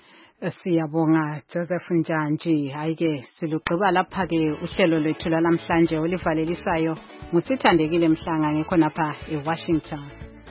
Siyabonga Joseph Njantshi. Hayike silugqiba lapha ke uhlelo lwethu lamhlanje olivalelisayo ngusithandekile Mhlanga ngekhonapha eWashington.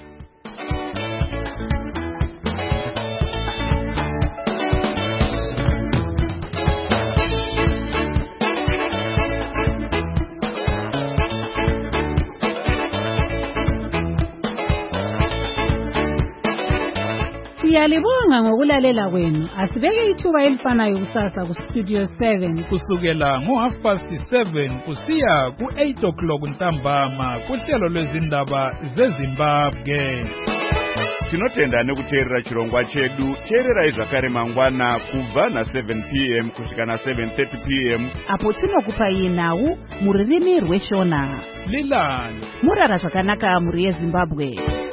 Siyalibonga ngokulalela kwenu. Asibeke ithuba elifanayo kusasa ku Studio 7 kusukela ngo7:30 kusiya ku8 o'clock ntambama kuhlelo lwezindaba zeZimbabwe. tinotenda nekuteerera chirongwa chedu. Teererai zvakare mangwana kubva na7 p.m. kusvika na7:30 p.m. apo tinokupai nhau muririmi rweshona. Lilani murara zvakanaka muri yeZimbabwe.